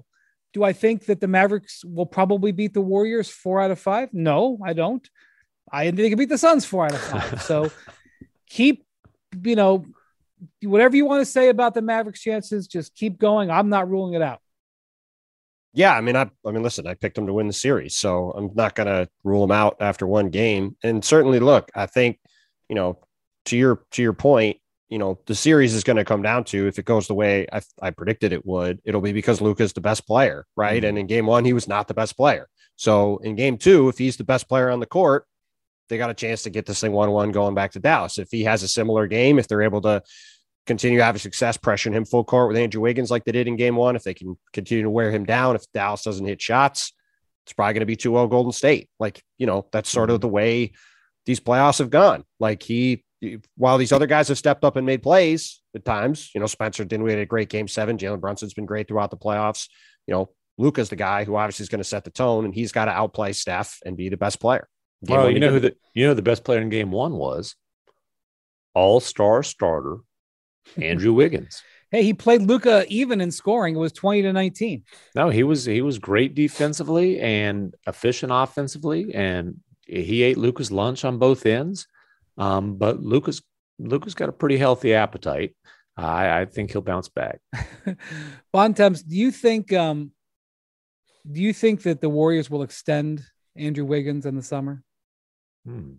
Do I think that the Mavericks will probably beat the Warriors four out of five? No, I don't. I think they can beat the Suns four out of five. So keep, you know, whatever you want to say about the Mavericks' chances, just keep going. I'm not ruling it out. Yeah, I mean, I, I mean, listen, I picked them to win the series, so I'm not going to rule them out after one game. And certainly, look, I think, you know, to your to your point, you know, the series is going to come down to, if it goes the way I, I predicted it would, it'll be because Luka's the best player, right? Mm-hmm. And in game one, he was not the best player. So in game two, if he's the best player on the court, they got a chance to get this thing one one going back to Dallas. If he has a similar game, if they're able to continue having success pressuring him full court with Andrew Wiggins like they did in game one, if they can continue to wear him down, if Dallas doesn't hit shots, it's probably going to be two oh Golden State. Like, you know, that's sort of the way these playoffs have gone. Like he, while these other guys have stepped up and made plays at times, you know, Spencer Dinwiddie had a great game seven. Jalen Brunson's been great throughout the playoffs. You know, Luka's the guy who obviously is going to set the tone, and he's got to outplay Steph and be the best player. Game well, you know who the you know the best player in game one was? All-star starter Andrew Wiggins. Hey, he played Luka even in scoring. It was twenty to nineteen. No, he was he was great defensively and efficient offensively, and he ate Luka's lunch on both ends. Um, but Luka's Luka's got a pretty healthy appetite. I, I think he'll bounce back. Bontemps, do you think um, do you think that the Warriors will extend Andrew Wiggins in the summer? Hmm.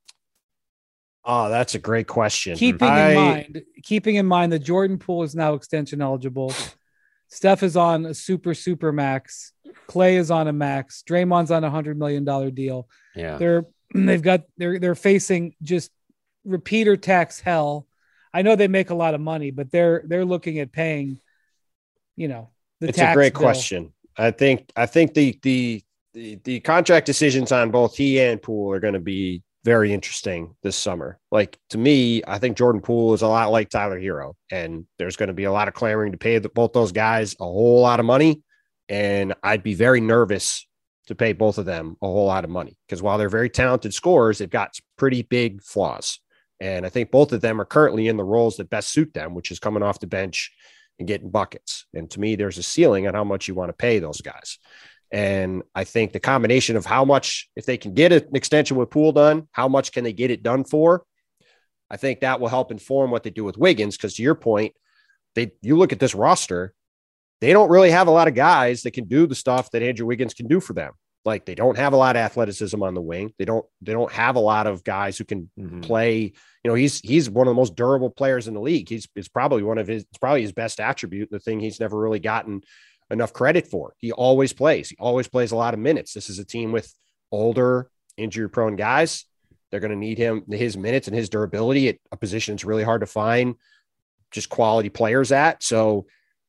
Oh, that's a great question. Keeping I... in mind, keeping in mind that Jordan Poole is now extension eligible. Steph is on a super, super max. Clay is on a max. Draymond's on a hundred million dollar deal. Yeah. They're, they've got, they're, they're facing just repeater tax hell. I know they make a lot of money, but they're, they're looking at paying, you know, the it's tax a great bill. question. I think, I think the, the, the, the contract decisions on both he and Poole are going to be very interesting this summer. Like, to me, I think Jordan Poole is a lot like Tyler Hero, and there's going to be a lot of clamoring to pay the, both those guys a whole lot of money. And I'd be very nervous to pay both of them a whole lot of money, because while they're very talented scorers, they've got pretty big flaws. And I think both of them are currently in the roles that best suit them, which is coming off the bench and getting buckets. And to me, there's a ceiling on how much you want to pay those guys. And I think the combination of how much, if they can get an extension with Poole done, how much can they get it done for? I think that will help inform what they do with Wiggins. Because to your point, they you look at this roster, they don't really have a lot of guys that can do the stuff that Andrew Wiggins can do for them. Like, they don't have a lot of athleticism on the wing. They don't they don't have a lot of guys who can mm-hmm. play. You know, he's he's one of the most durable players in the league. He's it's probably one of his it's probably his best attribute, the thing he's never really gotten enough credit for. He always plays. He always plays a lot of minutes. This is a team with older, injury-prone guys. They're going to need him, his minutes and his durability at a position it's really hard to find just quality players at. So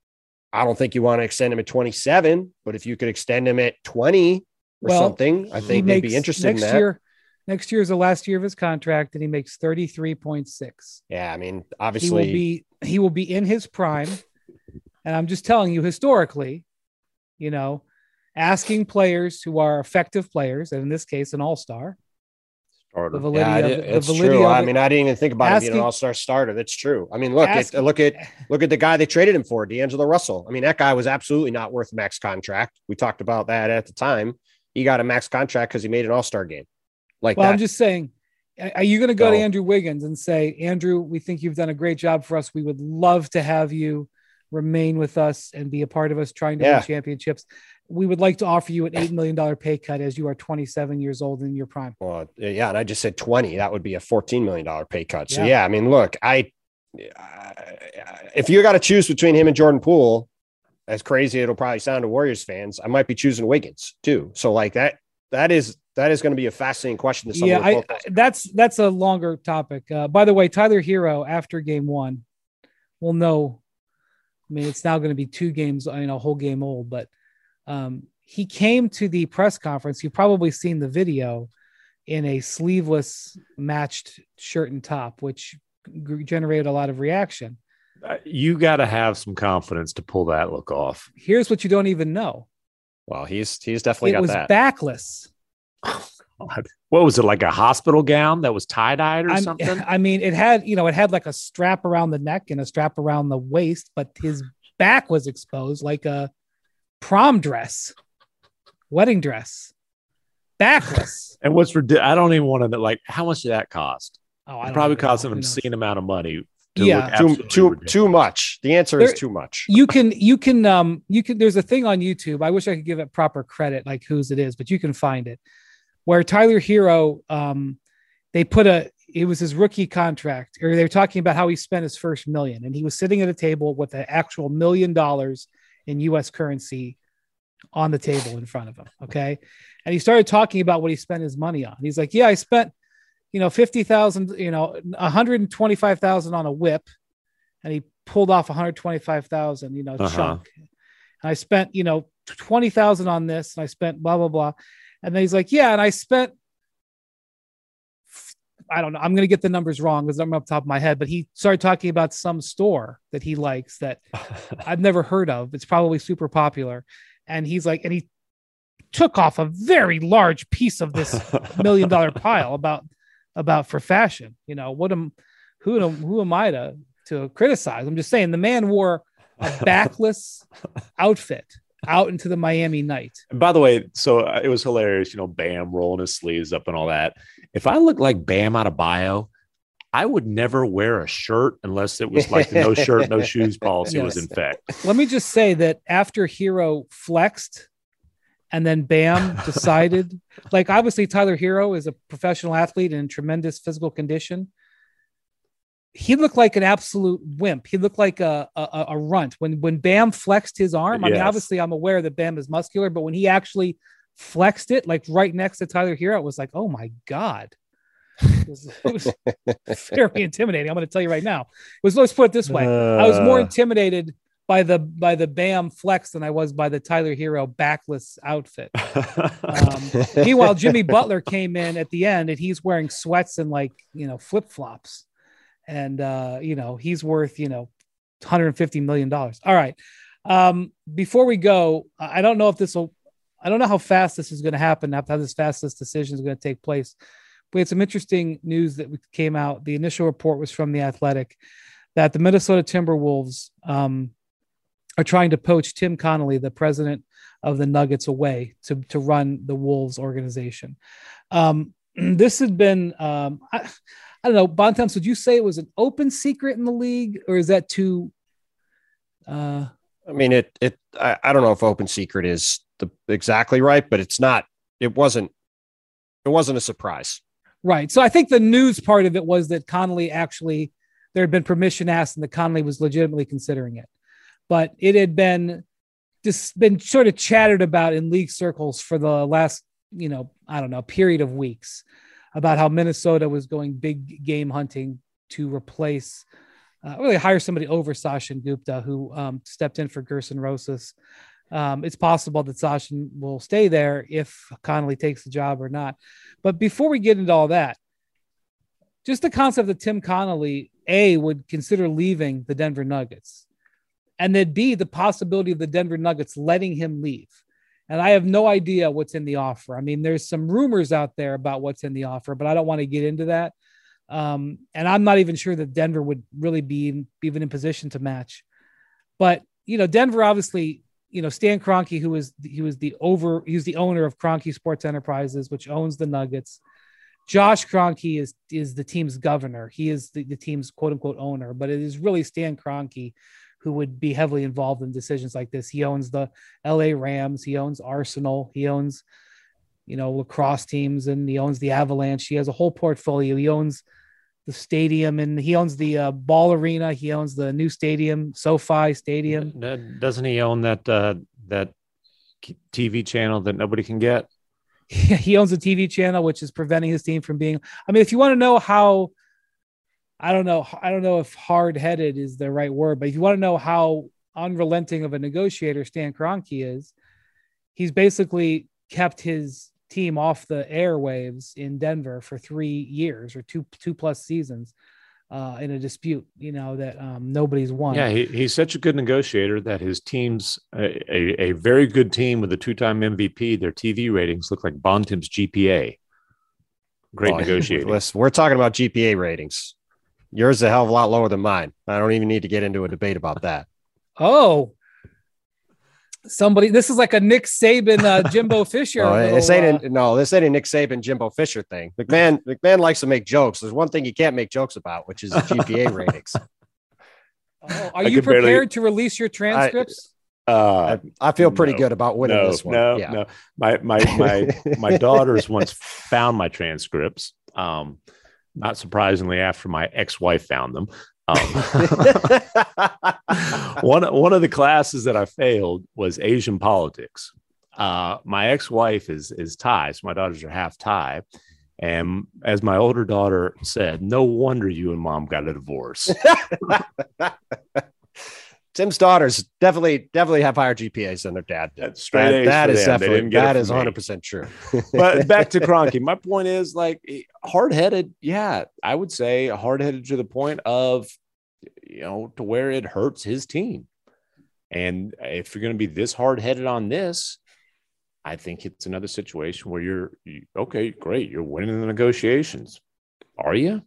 I don't think you want to extend him at twenty-seven, but if you could extend him at twenty or well, something, I think they'd be interested next in that. Year, next year is the last year of his contract, and he makes thirty-three point six. Yeah, I mean, obviously he will be, he will be in his prime. And I'm just telling you, historically, you know, asking players who are effective players, and in this case, an all-star. Starter. The validity yeah, of, it's the validity true. Of I mean, I didn't even think about asking, it being an all-star starter. That's true. I mean, look at look at look at the guy they traded him for, D'Angelo Russell. I mean, that guy was absolutely not worth max contract. We talked about that at the time. He got a max contract because he made an all-star game. Like well, that. I'm just saying, are you going to go so, to Andrew Wiggins and say, Andrew, we think you've done a great job for us. We would love to have you remain with us and be a part of us trying to yeah. win championships. We would like to offer you an eight million dollars pay cut as you are twenty-seven years old in your prime. Well, yeah. And I just said twenty, that would be a fourteen million dollars pay cut. So yeah, yeah I mean, look, I, I if you got to choose between him and Jordan Poole, as crazy it'll probably sound to Warriors fans, I might be choosing Wiggins too. So like that, that is, that is going to be a fascinating question. To yeah, I, that's, that's a longer topic. Uh, by the way, Tyler Hero after game one will know, I mean, it's now going to be two games, I mean, a whole game old, but um, he came to the press conference. You've probably seen the video in a sleeveless matched shirt and top, which g- generated a lot of reaction. Uh, you got to have some confidence to pull that look off. Here's what you don't even know. Well, he's, he's definitely it got was that. Backless. Oh, God. What was it, like a hospital gown that was tie-dyed or I'm, something? I mean, it had, you know, it had like a strap around the neck and a strap around the waist, but his back was exposed like a prom dress, wedding dress, backless. And what's for I don't even want to know, like, how much did that cost? Oh, I it don't probably know. cost an Who knows? obscene amount of money. To Yeah. Too, too, too much. The answer There- is too much. You can, you can, um, you can, there's a thing on YouTube. I wish I could give it proper credit, like whose it is, but you can find it where Tyler Hero, um, they put a, it was his rookie contract, or they were talking about how he spent his first million, and he was sitting at a table with an actual million dollars in U S currency on the table in front of him. Okay. And he started talking about what he spent his money on. He's like, yeah, I spent, you know, fifty thousand, you know, one hundred twenty-five thousand on a whip. And he pulled off one hundred twenty-five thousand, you know, Uh-huh. chunk. And I spent, you know, twenty thousand on this, and I spent blah, blah, blah. And then he's like, yeah, and I spent, I don't know, I'm going to get the numbers wrong because I'm up top of my head, but he started talking about some store that he likes that I've never heard of. It's probably super popular. And he's like, and he took off a very large piece of this million dollar pile about, about for fashion. You know, what am, who am, who am I to, to criticize? I'm just saying the man wore a backless outfit out into the Miami night. And by the way, so uh, it was hilarious, you know, Bam rolling his sleeves up and all that. If I looked like Bam out of Bio, I would never wear a shirt unless it was like the no shirt, no shoes policy Yes. was in effect. Let me just say that after Hero flexed and then Bam decided, like obviously Tyler Hero is a professional athlete and in tremendous physical condition. He looked like an absolute wimp. He looked like a, a, a runt. When, when Bam flexed his arm, I mean, Yes. obviously I'm aware that Bam is muscular, but when he actually flexed it, like right next to Tyler Hero, it was like, oh my God. It was, it was very intimidating. I'm going to tell you right now. It was, let's put it this way. I was more Uh. intimidated by the, by the Bam flex than I was by the Tyler Hero backless outfit. Um, meanwhile, Jimmy Butler came in at the end and he's wearing sweats and like, you know, flip flops. And, uh, you know, he's worth, you know, one hundred fifty million dollars. All right. Um, before we go, I don't know if this will, I don't know how fast this is going to happen, how this fast this decision is going to take place. We had some interesting news that came out. The initial report was from The Athletic that the Minnesota Timberwolves um, are trying to poach Tim Connolly, the president of the Nuggets, away to, to run the Wolves organization. Um, this had been, um, I, I don't know, Bontemps, would you say it was an open secret in the league, or is that too? Uh, I mean, it, it, I, I don't know if open secret is the exactly right, but it's not, it wasn't, it wasn't a surprise. right. So I think the news part of it was that Connolly actually, there had been permission asked and that Connolly was legitimately considering it, but it had been just been sort of chattered about in league circles for the last, you know, I don't know, period of weeks, about how Minnesota was going big game hunting to replace, uh, really hire somebody over Sachin Gupta, who um, stepped in for Gerson Rosas. Um, it's possible that Sachin will stay there if Connolly takes the job or not. But before we get into all that, just the concept that Tim Connolly, A, would consider leaving the Denver Nuggets, and then B, the possibility of the Denver Nuggets letting him leave. And I have no idea what's in the offer. I mean, there's some rumors out there about what's in the offer, but I don't want to get into that. Um, and I'm not even sure that Denver would really be in, even in position to match. But, you know, Denver, obviously, you know, Stan Kroenke, who was, he was the over, he was the owner of Kroenke Sports Enterprises, which owns the Nuggets. Josh Kroenke is, is the team's governor. He is the, the team's quote unquote owner, but it is really Stan Kroenke who would be heavily involved in decisions like this. He owns the L A Rams. He owns Arsenal. He owns, you know, lacrosse teams, and he owns the Avalanche. He has a whole portfolio. He owns the stadium, and he owns the uh, ball arena. He owns the new stadium, SoFi Stadium. Doesn't he own that, uh, that T V channel that nobody can get? He owns a T V channel, which is preventing his team from being, I mean, if you want to know how, I don't know. I don't know if hard-headed is the right word, but if you want to know how unrelenting of a negotiator Stan Kroenke is, he's basically kept his team off the airwaves in Denver for three years or two, two plus seasons uh, in a dispute, you know, that um, nobody's won. Yeah, he, he's such a good negotiator that his team's a, a, a very good team with a two-time M V P. Their T V ratings look like Bontemps' G P A. Great Oh, negotiating. Listen, we're talking about G P A ratings. Yours is a hell of a lot lower than mine. I don't even need to get into a debate about that. Oh, Somebody, this is like a Nick Saban, uh, Jimbo Fisher. No, little, this ain't uh, a, no, this ain't a Nick Saban, Jimbo Fisher thing. McMahon, McMahon likes to make jokes. There's one thing you can't make jokes about, which is G P A ratings. Oh, are you prepared barely, to release your transcripts? I, uh, I, I feel pretty no, good about winning no, this one. No, yeah. no, my my my my daughters once found my transcripts. Um, not surprisingly, after my ex-wife found them. Um, one one of the classes that I failed was Asian politics. Uh, my ex-wife is is Thai, so my daughters are half Thai. And as my older daughter said, no wonder you and mom got a divorce. Tim's daughters definitely, definitely have higher G P As than their dad did. That's straight A's That, that is them. definitely, that is one hundred percent true. But back to Kroenke. My point is, like, hard-headed. Yeah, I would say hard-headed to the point of, you know, to where it hurts his team. And if you're going to be this hard-headed on this, I think it's another situation where you're you, okay, great. You're winning the negotiations. Are you?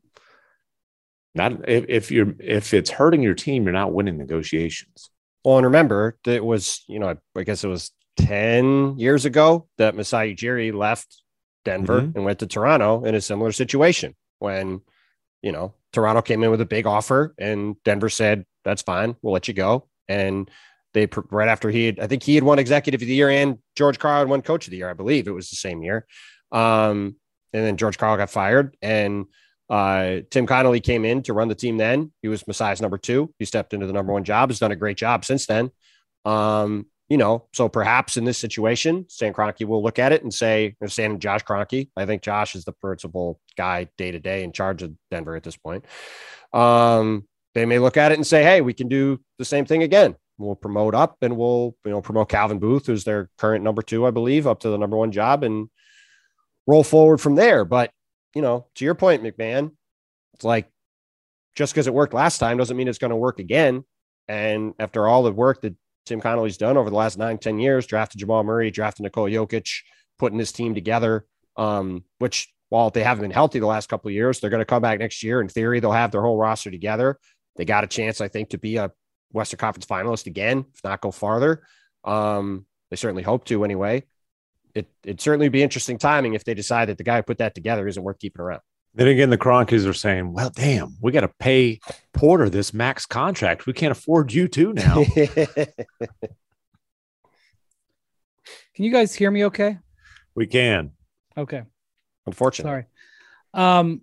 Not if, if you're if it's hurting your team, you're not winning negotiations. Well, and remember that it was, you know, I guess it was ten years ago that Masai Ujiri left Denver mm-hmm. and went to Toronto in a similar situation when, you know, Toronto came in with a big offer and Denver said, that's fine, we'll let you go. And they, right after he had, I think he had won executive of the year and George Karl had won coach of the year. I believe it was the same year. Um, and then George Karl got fired and uh, Tim Connolly came in to run the team. Then he was Masai's number two. He stepped into the number one job, has done a great job since then. Um, you know, so perhaps in this situation, Stan Kroenke will look at it and say, Stan and Josh Kroenke, I think Josh is the principal guy day to day in charge of Denver at this point. Um, they may look at it and say, hey, we can do the same thing again. We'll promote up and we'll, you know, promote Calvin Booth, who's their current number two, I believe, up to the number one job and roll forward from there. But, you know, to your point, McMahon, it's like, just because it worked last time doesn't mean it's going to work again. And after all the work that Tim Connolly's done over the last nine, ten years, drafted Jamal Murray, drafted Nikola Jokic, putting this team together, um, which while they haven't been healthy the last couple of years, they're going to come back next year. In theory, they'll have their whole roster together. They got a chance, I think, to be a Western Conference finalist again, if not go farther. Um, they certainly hope to anyway. It, it'd certainly be interesting timing if they decide that the guy who put that together isn't worth keeping around. Then again, the Kroenkes are saying, well, damn, we got to pay Porter this max contract. We can't afford you too now. Can you guys hear me okay? We can. Okay. Unfortunately. Sorry. Um,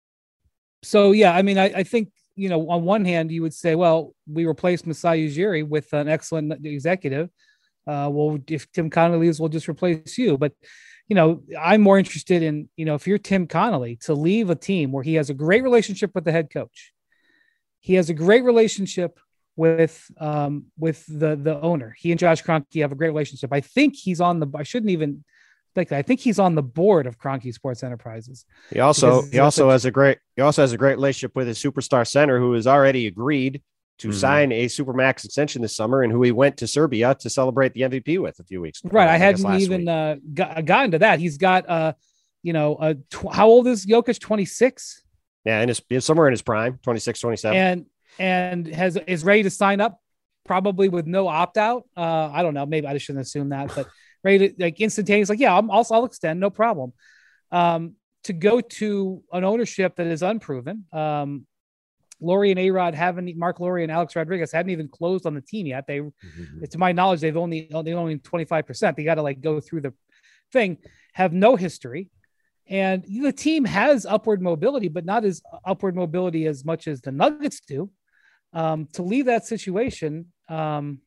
so, yeah, I mean, I, I think, you know, on one hand, you would say, well, we replaced Masai Ujiri with an excellent executive. Uh, well, if Tim Connolly leaves, we'll just replace you. But, you know, I'm more interested in, you know, if you're Tim Connolly, to leave a team where he has a great relationship with the head coach. He has a great relationship with um, with the the owner. He and Josh Kroenke have a great relationship. I think he's on the, I shouldn't even think that. I think he's on the board of Kroenke Sports Enterprises. He also, he also has a great, he also has a great relationship with his superstar center who has already agreed to mm-hmm. sign a Supermax extension this summer and who he went to Serbia to celebrate the M V P with a few weeks ago. Right. I, I hadn't even uh, got, gotten to that. He's got, uh, you know, uh, tw- how old is Jokic? twenty-six? Yeah. And it's somewhere in his prime, twenty-six, twenty-seven. And, and has, is ready to sign up probably with no opt out. Uh, I don't know. Maybe I shouldn't assume that, but ready to like instantaneous, like, yeah, I'm also, I'll extend, no problem. Um, to go to an ownership that is unproven. Um, Laurie and A-Rod haven't, Mark Laurie and Alex Rodriguez haven't even closed on the team yet. They, mm-hmm. to my knowledge, they've only, they only twenty-five percent. They got to like go through the thing, have no history. And the team has upward mobility, but not as upward mobility as much as the Nuggets do. Um, to leave that situation, um,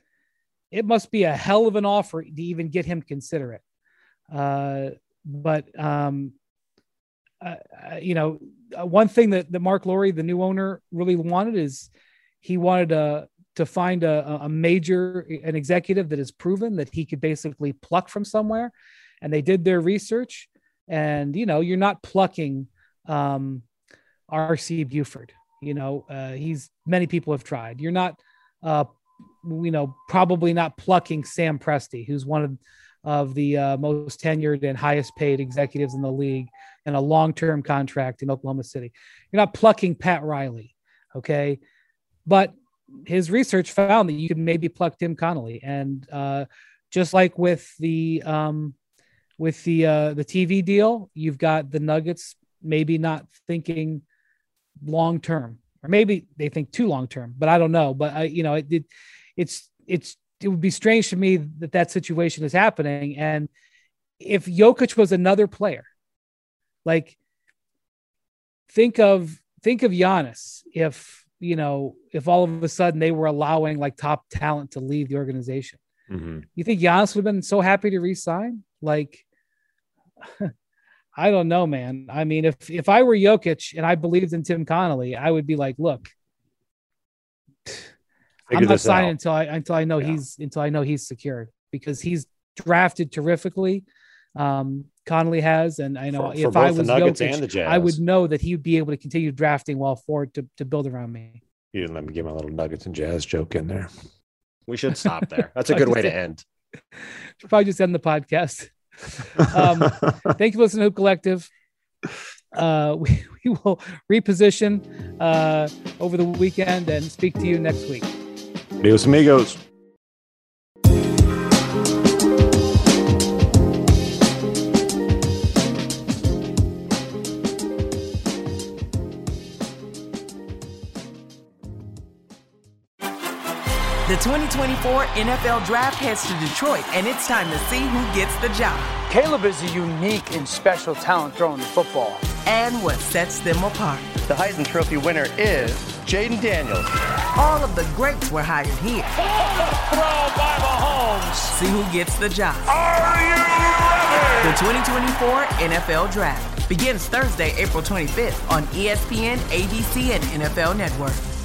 it must be a hell of an offer to even get him consider it. Uh, but, um, uh, you know, one thing that, that Mark Laurie, the new owner, really wanted is he wanted to, to find a, a major, an executive that is proven that he could basically pluck from somewhere. And they did their research. And, you know, you're not plucking um, R C Buford. You know, uh, he's, many people have tried. You're not, uh, you know, probably not plucking Sam Presti, who's one of, of the uh, most tenured and highest paid executives in the league and a long-term contract in Oklahoma City. You're not plucking Pat Riley. Okay. But his research found that you could maybe pluck Tim Connolly. And uh, just like with the um, with the uh, the T V deal, you've got the Nuggets maybe not thinking long term, or maybe they think too long term, but I don't know. But I, you know, it, it it's it's it would be strange to me that that situation is happening. And if Jokic was another player, like think of think of Giannis, if you know, if all of a sudden they were allowing like top talent to leave the organization, mm-hmm. you think Giannis would have been so happy to resign? Like, I don't know, man. I mean, if if I were Jokic and I believed in Tim Connolly, I would be like, look, Figure I'm not signing out. until I until I know yeah. he's until I know he's secured, because he's drafted terrifically. Um, Connolly has, and I know for, for if I was Jokic, I would know that he would be able to continue drafting well forward to, to build around me. You didn't let me get my little Nuggets and Jazz joke in there. We should stop there. That's a good way to end. Should probably just end the podcast. Um, thank you for listening to Hoop Collective. Uh, we, we will reposition uh, over the weekend and speak to you next week. Adios, amigos. The twenty twenty-four N F L Draft heads to Detroit, and it's time to see who gets the job. Caleb is a unique and special talent throwing the football. And what sets them apart. The Heisman Trophy winner is Jaden Daniels. All of the greats were hired here. Throw by Mahomes. See who gets the job. Are you ready? The twenty twenty-four N F L Draft begins Thursday, April twenty-fifth on E S P N, A B C, and N F L Network.